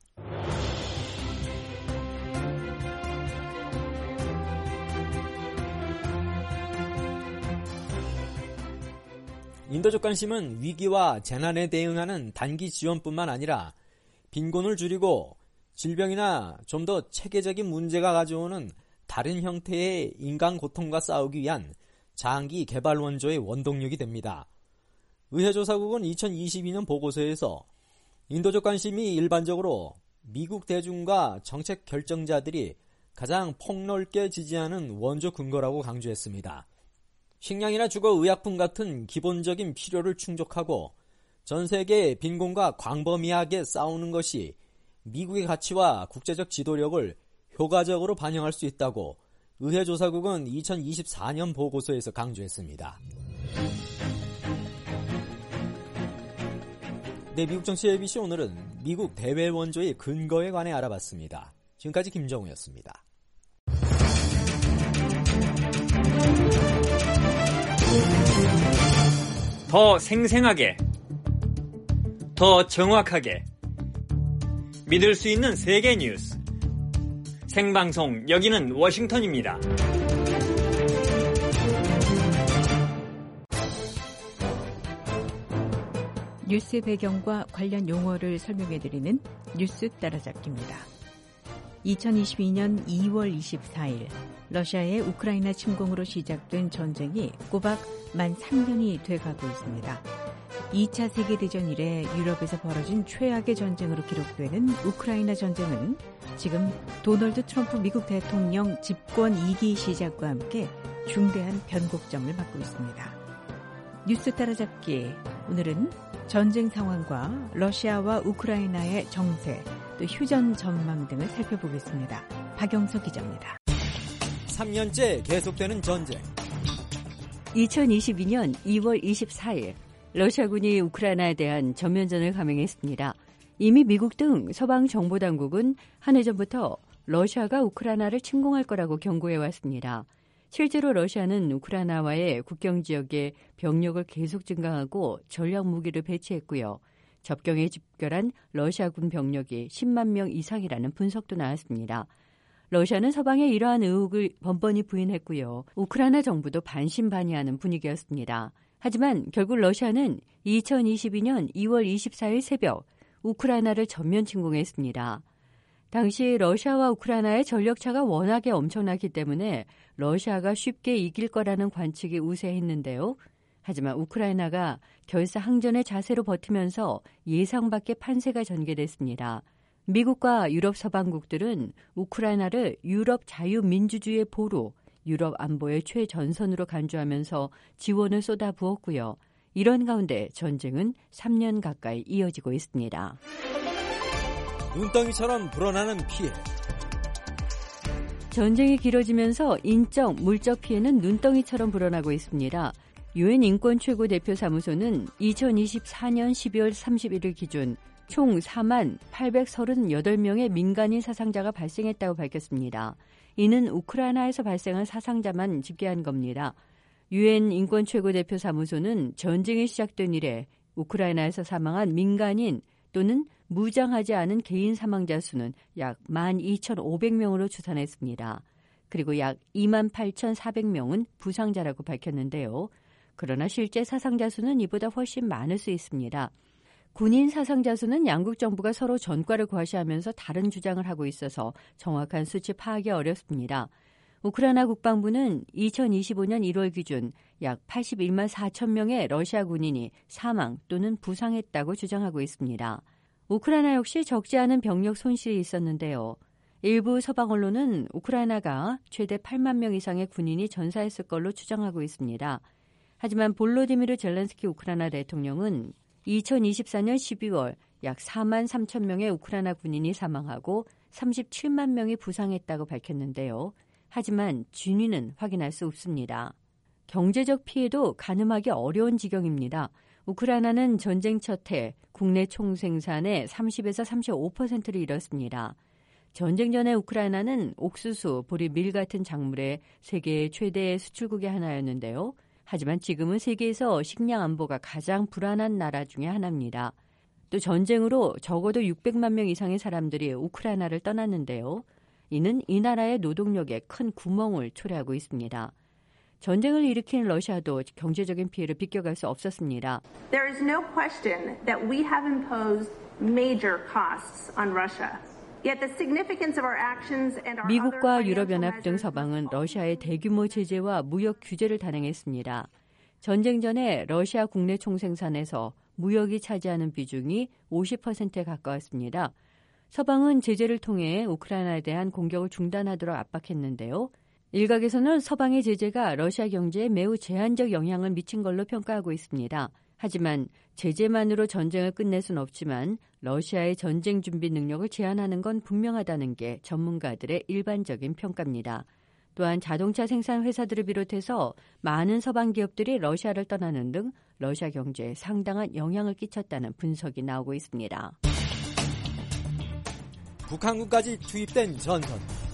인도적 관심은 위기와 재난에 대응하는 단기 지원뿐만 아니라 빈곤을 줄이고 질병이나 좀 더 체계적인 문제가 가져오는 다른 형태의 인간 고통과 싸우기 위한 장기 개발 원조의 원동력이 됩니다. 의회조사국은 2022년 보고서에서 인도적 관심이 일반적으로 미국 대중과 정책 결정자들이 가장 폭넓게 지지하는 원조 근거라고 강조했습니다. 식량이나 주거 의약품 같은 기본적인 필요를 충족하고 전 세계의 빈곤과 광범위하게 싸우는 것이 미국의 가치와 국제적 지도력을 효과적으로 반영할 수 있다고 의회조사국은 2024년 보고서에서 강조했습니다. 네, 미국 정치 ABC 오늘은 미국 대외 원조의 근거에 관해 알아봤습니다. 지금까지 김정우였습니다.
더 생생하게, 더 정확하게 믿을 수 있는 세계 뉴스. 생방송 여기는 워싱턴입니다.
뉴스 배경과 관련 용어를 설명해드리는 뉴스 따라잡기입니다. 2022년 2월 24일 러시아의 우크라이나 침공으로 시작된 전쟁이 꼬박 만 3년이 돼가고 있습니다. 2차 세계대전 이래 유럽에서 벌어진 최악의 전쟁으로 기록되는 우크라이나 전쟁은 지금 도널드 트럼프 미국 대통령 집권 2기 시작과 함께 중대한 변곡점을 맞고 있습니다. 뉴스 따라잡기, 오늘은 전쟁 상황과 러시아와 우크라이나의 정세, 또 휴전 전망 등을 살펴보겠습니다. 박영석 기자입니다.
3년째 계속되는 전쟁.
2022년 2월 24일 러시아군이 우크라이나에 대한 전면전을 감행했습니다. 이미 미국 등 서방 정보당국은 한 해 전부터 러시아가 우크라이나를 침공할 거라고 경고해왔습니다. 실제로 러시아는 우크라이나와의 국경 지역에 병력을 계속 증강하고 전략 무기를 배치했고요. 접경에 집결한 러시아군 병력이 10만 명 이상이라는 분석도 나왔습니다. 러시아는 서방의 이러한 의혹을 번번이 부인했고요. 우크라이나 정부도 반신반의하는 분위기였습니다. 하지만 결국 러시아는 2022년 2월 24일 새벽 우크라이나를 전면 침공했습니다. 당시 러시아와 우크라이나의 전력차가 워낙에 엄청나기 때문에 러시아가 쉽게 이길 거라는 관측이 우세했는데요. 하지만 우크라이나가 결사 항전의 자세로 버티면서 예상 밖의 판세가 전개됐습니다. 미국과 유럽 서방국들은 우크라이나를 유럽 자유민주주의의 보루, 유럽 안보의 최전선으로 간주하면서 지원을 쏟아부었고요. 이런 가운데 전쟁은 3년 가까이 이어지고 있습니다.
눈덩이처럼 불어나는 피해.
전쟁이 길어지면서 인적, 물적 피해는 눈덩이처럼 불어나고 있습니다. 유엔 인권 최고 대표 사무소는 2024년 12월 31일 기준 총 4만 838명의 민간인 사상자가 발생했다고 밝혔습니다. 이는 우크라이나에서 발생한 사상자만 집계한 겁니다. 유엔 인권 최고 대표 사무소는 전쟁이 시작된 이래 우크라이나에서 사망한 민간인 또는 무장하지 않은 개인 사망자 수는 약 12,500명으로 추산했습니다. 그리고 약 28,400명은 부상자라고 밝혔는데요. 그러나 실제 사상자 수는 이보다 훨씬 많을 수 있습니다. 군인 사상자 수는 양국 정부가 서로 전과를 과시하면서 다른 주장을 하고 있어서 정확한 수치 파악이 어렵습니다. 우크라이나 국방부는 2025년 1월 기준 약 81만 4천 명의 러시아 군인이 사망 또는 부상했다고 주장하고 있습니다. 우크라이나 역시 적지 않은 병력 손실이 있었는데요. 일부 서방 언론은 우크라이나가 최대 8만 명 이상의 군인이 전사했을 걸로 추정하고 있습니다. 하지만 볼로디미르 젤렌스키 우크라이나 대통령은 2024년 12월 약 4만 3천 명의 우크라이나 군인이 사망하고 37만 명이 부상했다고 밝혔는데요. 하지만 진위는 확인할 수 없습니다. 경제적 피해도 가늠하기 어려운 지경입니다. 우크라이나는 전쟁 첫 해 국내 총생산의 30에서 35%를 잃었습니다. 전쟁 전에 우크라이나는 옥수수, 보리, 밀 같은 작물의 세계 최대 수출국의 하나였는데요. 하지만 지금은 세계에서 식량 안보가 가장 불안한 나라 중에 하나입니다. 또 전쟁으로 적어도 600만 명 이상의 사람들이 우크라이나를 떠났는데요. 이는 이 나라의 노동력에 큰 구멍을 초래하고 있습니다. 전쟁을 일으킨 러시아도 경제적인 피해를 비껴갈 수 없었습니다.
There is no question that we have imposed major costs on Russia.
미국과 유럽연합 등 서방은 러시아의 대규모 제재와 무역 규제를 단행했습니다. 전쟁 전에 러시아 국내 총생산에서 무역이 차지하는 비중이 50%에 가까웠습니다. 서방은 제재를 통해 우크라이나에 대한 공격을 중단하도록 압박했는데요. 일각에서는 서방의 제재가 러시아 경제에 매우 제한적 영향을 미친 걸로 평가하고 있습니다. 하지만 제재만으로 전쟁을 끝낼 수는 없지만 러시아의 전쟁 준비 능력을 제한하는 건 분명하다는 게 전문가들의 일반적인 평가입니다. 또한 자동차 생산 회사들을 비롯해서 많은 서방 기업들이 러시아를 떠나는 등 러시아 경제에 상당한 영향을 끼쳤다는 분석이 나오고 있습니다.
북한군까지 투입된 전선.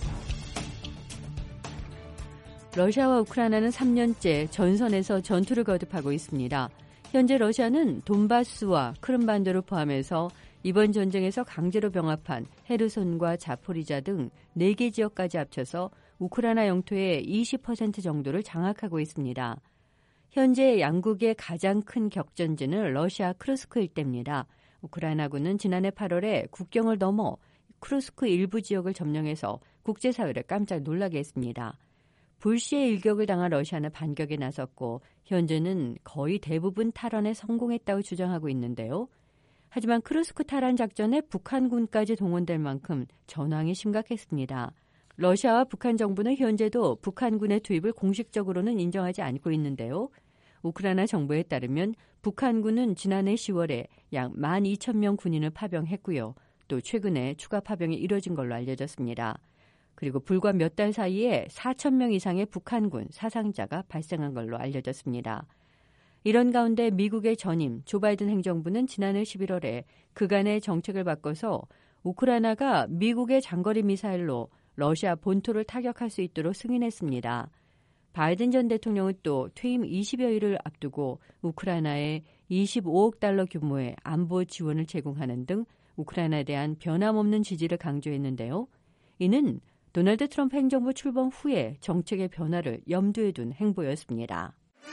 러시아와 우크라이나는 3년째 전선에서 전투를 거듭하고 있습니다. 현재 러시아는 돈바스와 크림반도를 포함해서 이번 전쟁에서 강제로 병합한 헤르손과 자포리자 등 4개 지역까지 합쳐서 우크라이나 영토의 20% 정도를 장악하고 있습니다. 현재 양국의 가장 큰 격전지는 러시아 크루스크 일대입니다. 우크라이나군은 지난해 8월에 국경을 넘어 크루스크 일부 지역을 점령해서 국제사회를 깜짝 놀라게 했습니다. 불시의 일격을 당한 러시아는 반격에 나섰고 현재는 거의 대부분 탈환에 성공했다고 주장하고 있는데요. 하지만 크루스크 탈환 작전에 북한군까지 동원될 만큼 전황이 심각했습니다. 러시아와 북한 정부는 현재도 북한군의 투입을 공식적으로는 인정하지 않고 있는데요. 우크라이나 정부에 따르면 북한군은 지난해 10월에 약 12,000명 군인을 파병했고요. 또 최근에 추가 파병이 이뤄진 걸로 알려졌습니다. 그리고 불과 몇 달 사이에 4,000명 이상의 북한군 사상자가 발생한 걸로 알려졌습니다. 이런 가운데 미국의 전임 조 바이든 행정부는 지난해 11월에 그간의 정책을 바꿔서 우크라이나가 미국의 장거리 미사일로 러시아 본토를 타격할 수 있도록 승인했습니다. 바이든 전 대통령은 또 퇴임 20여일을 앞두고 우크라이나에 25억 달러 규모의 안보 지원을 제공하는 등 우크라이나에 대한 변함없는 지지를 강조했는데요. 이는 도널드 트럼프 행정부 출범 후에 정책의 변화를 염두에 둔 행보였습니다.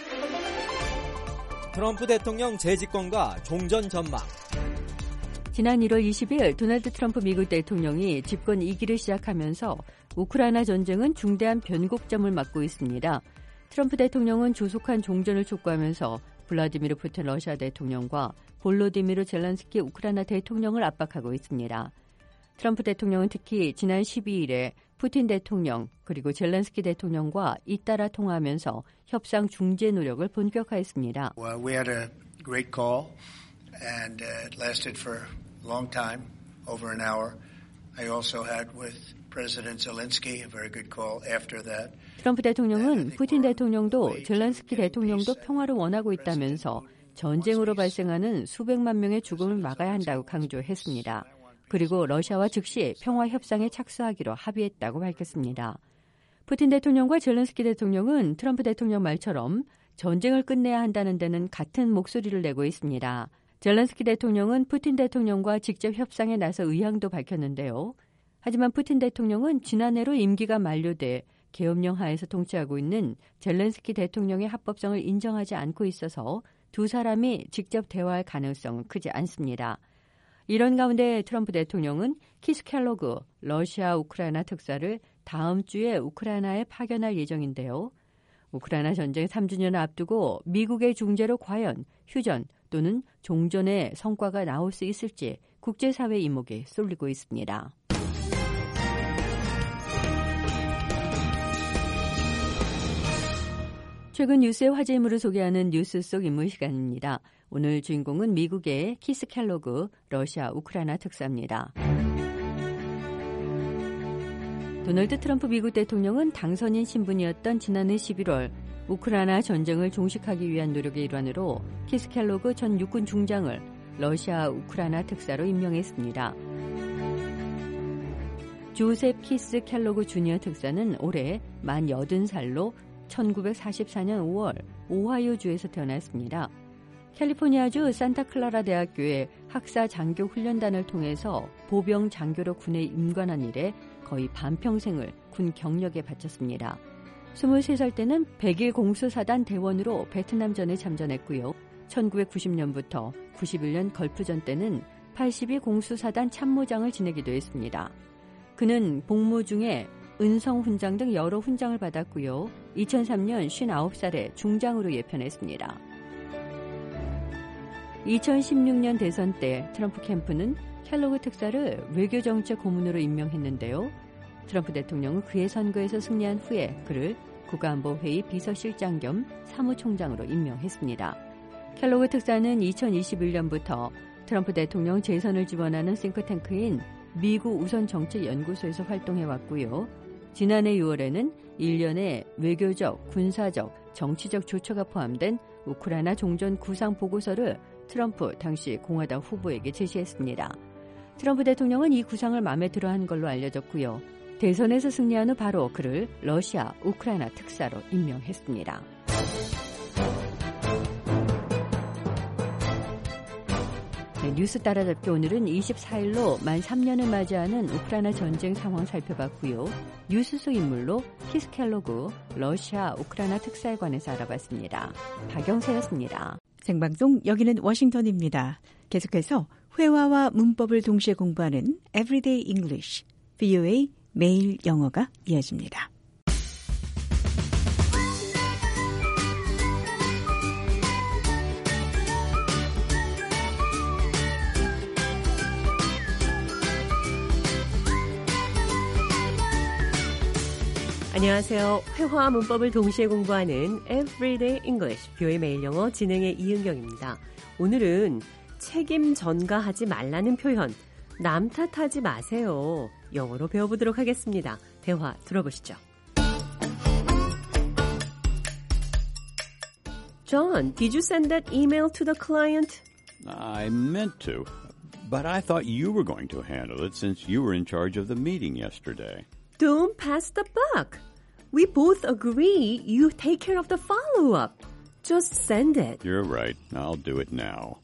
트럼프 대통령 재집권과 종전 전망.
지난 1월 20일 도널드 트럼프 미국 대통령이 집권 2기를 시작하면서 우크라이나 전쟁은 중대한 변곡점을 맞고 있습니다. 트럼프 대통령은 조속한 종전을 촉구하면서 블라디미르 푸틴 러시아 대통령과 볼로디미르 젤렌스키 우크라이나 대통령을 압박하고 있습니다. 트럼프 대통령은 특히 지난 12일에 푸틴 대통령 그리고 젤렌스키 대통령과 잇따라 통화하면서 협상 중재 노력을 본격화했습니다.
We had a great call and it lasted for a long time, over an hour. I also had with President Zelensky a very good call after that.
트럼프 대통령은 푸틴 대통령도 젤렌스키 대통령도 평화를 원하고 있다면서 전쟁으로 발생하는 수백만 명의 죽음을 막아야 한다고 강조했습니다. 그리고 러시아와 즉시 평화 협상에 착수하기로 합의했다고 밝혔습니다. 푸틴 대통령과 젤렌스키 대통령은 트럼프 대통령 말처럼 전쟁을 끝내야 한다는 데는 같은 목소리를 내고 있습니다. 젤렌스키 대통령은 푸틴 대통령과 직접 협상에 나서 의향도 밝혔는데요. 하지만 푸틴 대통령은 지난해로 임기가 만료돼 계엄령 하에서 통치하고 있는 젤렌스키 대통령의 합법성을 인정하지 않고 있어서 두 사람이 직접 대화할 가능성은 크지 않습니다. 이런 가운데 트럼프 대통령은 키스 켈로그 러시아 우크라이나 특사를 다음 주에 우크라이나에 파견할 예정인데요. 우크라이나 전쟁 3주년을 앞두고 미국의 중재로 과연 휴전 또는 종전의 성과가 나올 수 있을지 국제사회 이목이 쏠리고 있습니다. 최근 뉴스의 화제 인물을 소개하는 뉴스 속 인물 시간입니다. 오늘 주인공은 미국의 키스 켈로그 러시아 우크라이나 특사입니다. 도널드 트럼프 미국 대통령은 당선인 신분이었던 지난해 11월 우크라이나 전쟁을 종식하기 위한 노력의 일환으로 키스 켈로그 전 육군 중장을 러시아 우크라이나 특사로 임명했습니다. 조셉 키스 켈로그 주니어 특사는 올해 만 80살로 1944년 5월 오하이오주에서 태어났습니다. 캘리포니아주 산타클라라 대학교의 학사 장교 훈련단을 통해서 보병 장교로 군에 임관한 이래 거의 반평생을 군 경력에 바쳤습니다. 23살 때는 100일 공수사단 대원으로 베트남전에 참전했고요. 1990년부터 91년 걸프전 때는 82 공수사단 참모장을 지내기도 했습니다. 그는 복무 중에 은성 훈장 등 여러 훈장을 받았고요. 2003년 59살에 중장으로 예편했습니다. 2016년 대선 때 트럼프 캠프는 켈로그 특사를 외교정책 고문으로 임명했는데요. 트럼프 대통령은 그의 선거에서 승리한 후에 그를 국가안보회의 비서실장 겸 사무총장으로 임명했습니다. 켈로그 특사는 2021년부터 트럼프 대통령 재선을 지원하는 싱크탱크인 미국 우선정책연구소에서 활동해왔고요. 지난해 6월에는 1년의 외교적, 군사적, 정치적 조처가 포함된 우크라이나 종전 구상 보고서를 트럼프 당시 공화당 후보에게 제시했습니다. 트럼프 대통령은 이 구상을 마음에 들어한 걸로 알려졌고요. 대선에서 승리한 후 바로 그를 러시아 우크라이나 특사로 임명했습니다. 네, 뉴스 따라잡기 오늘은 24일로 만 3년을 맞이하는 우크라이나 전쟁 상황 살펴봤고요. 뉴스 속 인물로 키스 켈로그 러시아 우크라이나 특사에 관해서 알아봤습니다. 박영세였습니다.
생방송 여기는 워싱턴입니다. 계속해서 회화와 문법을 동시에 공부하는 Everyday English, VOA 매일 영어가 이어집니다.
안녕하세요. 회화와 문법을 동시에 공부하는 Everyday English, VOA 매일 영어 진행의 이은경입니다. 오늘은 책임 전가하지 말라는 표현, 남 탓하지 마세요. 영어로 배워보도록 하겠습니다. 대화 들어보시죠. John, did you send that email to the client?
I meant to, but I thought you were going to handle it since you were in charge of the meeting yesterday.
Don't pass the buck. We both agree you take care of the follow-up. Just send it.
You're right. I'll do it now.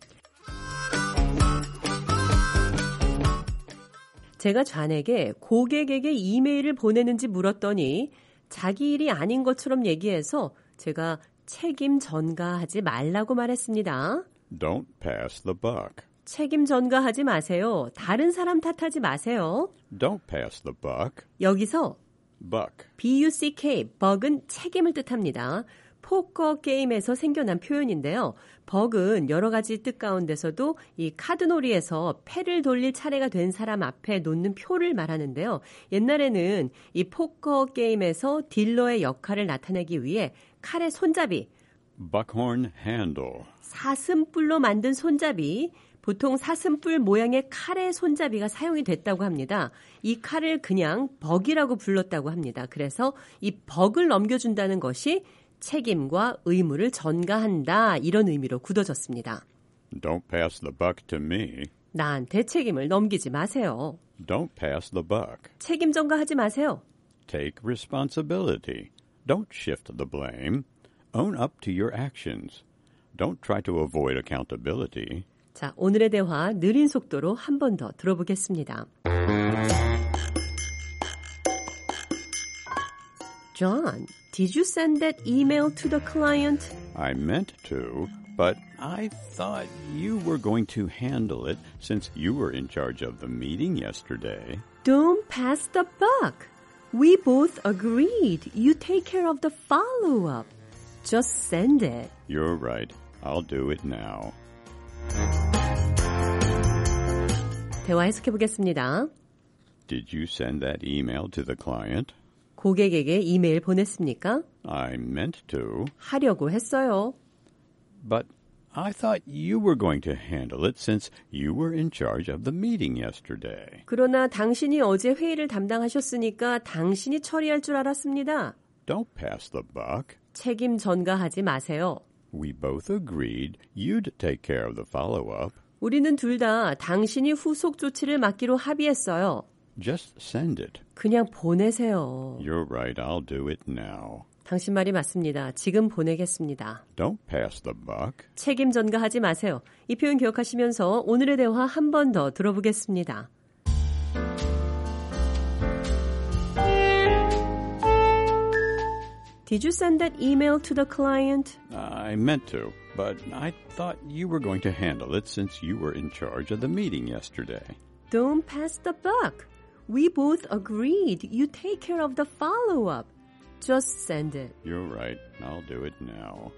제가 좌에게 고객에게 이메일을 보내는지 물었더니 자기 일이 아닌 것처럼 얘기해서 제가 책임 전가하지 말라고 말했습니다.
Don't pass the buck.
책임 전가하지 마세요. 다른 사람 탓하지 마세요.
Don't pass the buck.
여기서
buck.
B-U-C-K, buck은 책임을 뜻합니다. 포커 게임에서 생겨난 표현인데요. 벅은 여러 가지 뜻 가운데서도 이 카드놀이에서 패를 돌릴 차례가 된 사람 앞에 놓는 표를 말하는데요. 옛날에는 이 포커 게임에서 딜러의 역할을 나타내기 위해 칼의 손잡이,
buckhorn handle,
사슴뿔로 만든 손잡이, 보통 사슴뿔 모양의 칼의 손잡이가 사용이 됐다고 합니다. 이 칼을 그냥 벅이라고 불렀다고 합니다. 그래서 이 벅을 넘겨준다는 것이 책임과 의무를 전가한다, 이런 의미로 굳어졌습니다.
Don't pass the buck to me.
나한테 책임을 넘기지 마세요.
Don't pass the buck.
책임 전가하지 마세요.
Take responsibility. Don't shift the blame. Own up to your actions. Don't try to avoid accountability.
자, 오늘의 대화 느린 속도로 한 번 더 들어보겠습니다. John, did you send that email to the client?
I meant to, but I thought you were going to handle it since you were in charge of the meeting yesterday.
Don't pass the buck. We both agreed you take care of the follow-up. Just send it.
You're right. I'll do it now.
대화 해석해 보겠습니다.
Did you send that email to the client?
고객에게 이메일 보냈습니까?
I meant to.
하려고 했어요.
But I thought you were going to handle it since you were in charge of the meeting yesterday.
그러나 당신이 어제 회의를 담당하셨으니까 당신이 처리할 줄 알았습니다.
Don't pass the buck.
책임 전가하지 마세요.
We both agreed you'd take care of the follow-up.
우리는 둘 다 당신이 후속 조치를 맡기로 합의했어요.
Just send it.
그냥 보내세요.
You're right. I'll do it now.
당신 말이 맞습니다. 지금 보내겠습니다.
Don't pass the buck.
책임 전가하지 마세요. 이 표현 기억하시면서 오늘의 대화 한 번 더 들어보겠습니다. Did you send that email to the client?
I meant to, but I thought you were going to handle it since you were in charge of the meeting yesterday.
Don't pass the buck. We both agreed you take care of the follow-up. Just send it.
You're right. I'll do it now.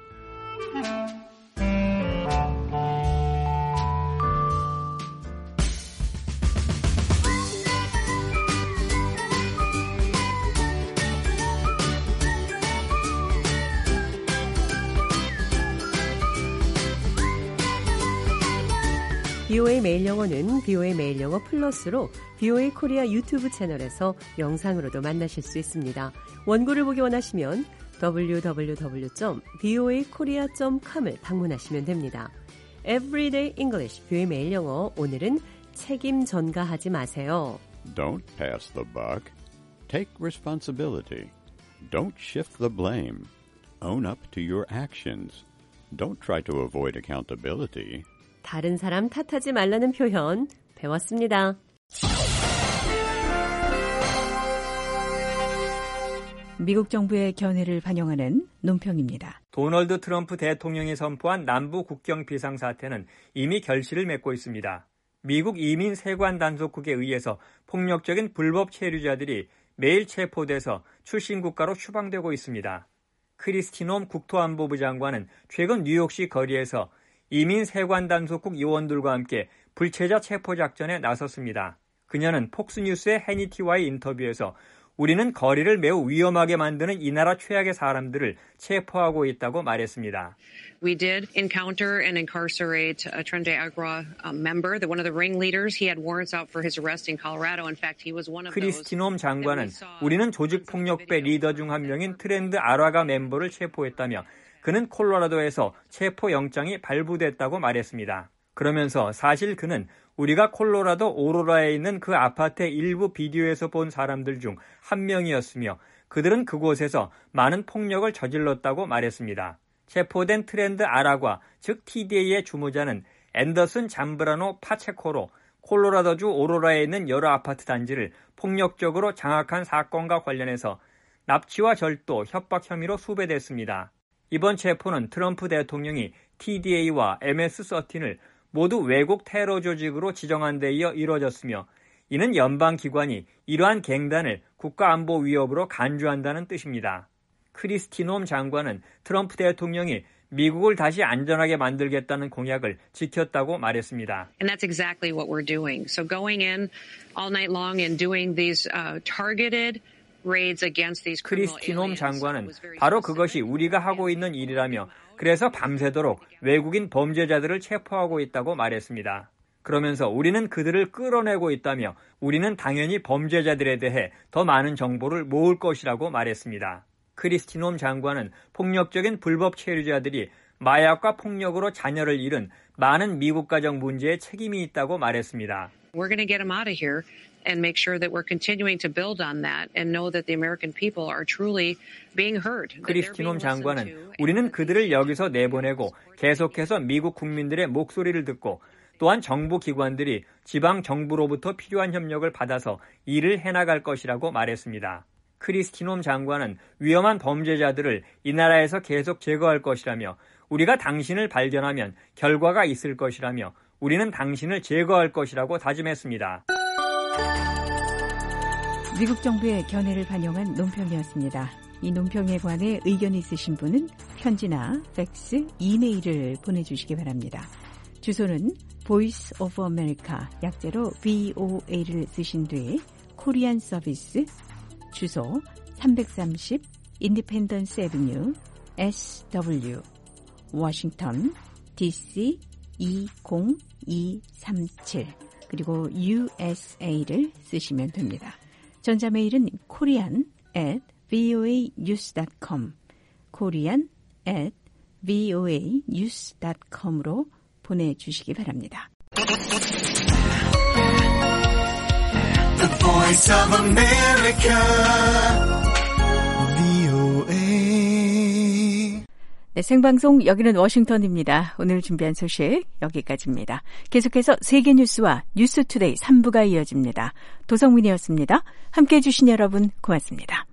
BOA 매일 영어는 BOA 매일 영어 플러스로 BOA 코리아 유튜브 채널에서 영상으로도 만나실 수 있습니다. 원고를 보기 원하시면 www.boakorea.com을 방문하시면 됩니다. Everyday English, BOA 매일 영어, 오늘은 책임 전가하지 마세요.
Don't pass the buck. Take responsibility. Don't shift the blame. Own up to your actions. Don't try to avoid accountability.
다른 사람 탓하지 말라는 표현 배웠습니다.
미국 정부의 견해를 반영하는 논평입니다.
도널드 트럼프 대통령이 선포한 남부 국경 비상사태는 이미 결실을 맺고 있습니다. 미국 이민 세관 단속국에 의해서 폭력적인 불법 체류자들이 매일 체포돼서 출신 국가로 추방되고 있습니다. 크리스티 놈 국토안보부 장관은 최근 뉴욕시 거리에서 이민 세관 단속국 요원들과 함께 불체자 체포 작전에 나섰습니다. 그녀는 폭스뉴스의 해니티와의 인터뷰에서 우리는 거리를 매우 위험하게 만드는 이 나라 최악의 사람들을 체포하고 있다고 말했습니다.
We did encounter and incarcerate a Tren de Agua member, one of the ringleaders. He had warrants out for his arrest in Colorado. In fact, he was one of those.
크리스티놈 장관은 우리는 조직폭력배 리더 중 한 명인 트렌드 아라가 멤버를 체포했다며 그는 콜로라도에서 체포 영장이 발부됐다고 말했습니다. 그러면서 사실 그는 우리가 콜로라도 오로라에 있는 그 아파트의 일부 비디오에서 본 사람들 중 한 명이었으며 그들은 그곳에서 많은 폭력을 저질렀다고 말했습니다. 체포된 트렌드 아라과 즉 TDA의 주무자는 앤더슨 잠브라노 파체코로 콜로라도주 오로라에 있는 여러 아파트 단지를 폭력적으로 장악한 사건과 관련해서 납치와 절도, 협박 혐의로 수배됐습니다. 이번 체포는 트럼프 대통령이 TDA와 MS-13을 모두 외국 테러 조직으로 지정한 데 이어 이뤄졌으며 이는 연방기관이 이러한 갱단을 국가안보 위협으로 간주한다는 뜻입니다. 크리스티 놈 장관은 트럼프 대통령이 미국을 다시 안전하게 만들겠다는 공약을 지켰다고 말했습니다.
And that's exactly what we're doing. So going in all night long and doing these targeted raids against these criminal
크리스티 놈
aliens.
장관은 바로 그것이 우리가 하고 있는 일이라며 그래서 밤새도록 외국인 범죄자들을 체포하고 있다고 말했습니다. 그러면서 우리는 그들을 끌어내고 있다며 우리는 당연히 범죄자들에 대해 더 많은 정보를 모을 것이라고 말했습니다. 크리스티 놈 장관은 폭력적인 불법 체류자들이 마약과 폭력으로 자녀를 잃은 많은 미국 가정 문제에 책임이 있다고 말했습니다.
We're going to get them out of here and make sure that we're continuing to build on that and know that the American people are truly being heard.
크리스티 놈 장관은 우리는 그들을 여기서 내보내고 계속해서 미국 국민들의 목소리를 듣고 또한 정부 기관들이 지방 정부로부터 필요한 협력을 받아서 일을 해나갈 것이라고 말했습니다. 크리스티 놈 장관은 위험한 범죄자들을 이 나라에서 계속 제거할 것이라며 우리가 당신을 발견하면 결과가 있을 것이라며 우리는 당신을 제거할 것이라고 다짐했습니다.
미국 정부의 견해를 반영한 논평이었습니다. 이 논평에 관해 의견이 있으신 분은 편지나 팩스, 이메일을 보내주시기 바랍니다. 주소는 Voice of America, 약자로 VOA를 쓰신 뒤에 코리안 서비스, 주소 330 인디펜던스 애비뉴 SW, 워싱턴 DC 20237, 그리고 USA를 쓰시면 됩니다. 전자메일은 korean@voanews.com, korean@voanews.com으로 보내주시기 바랍니다.
The Voice of America, VOA.
네, 생방송 여기는 워싱턴입니다. 오늘 준비한 소식 여기까지입니다. 계속해서 세계 뉴스와 뉴스투데이 3부가 이어집니다. 도성민이었습니다. 함께해 주신 여러분 고맙습니다.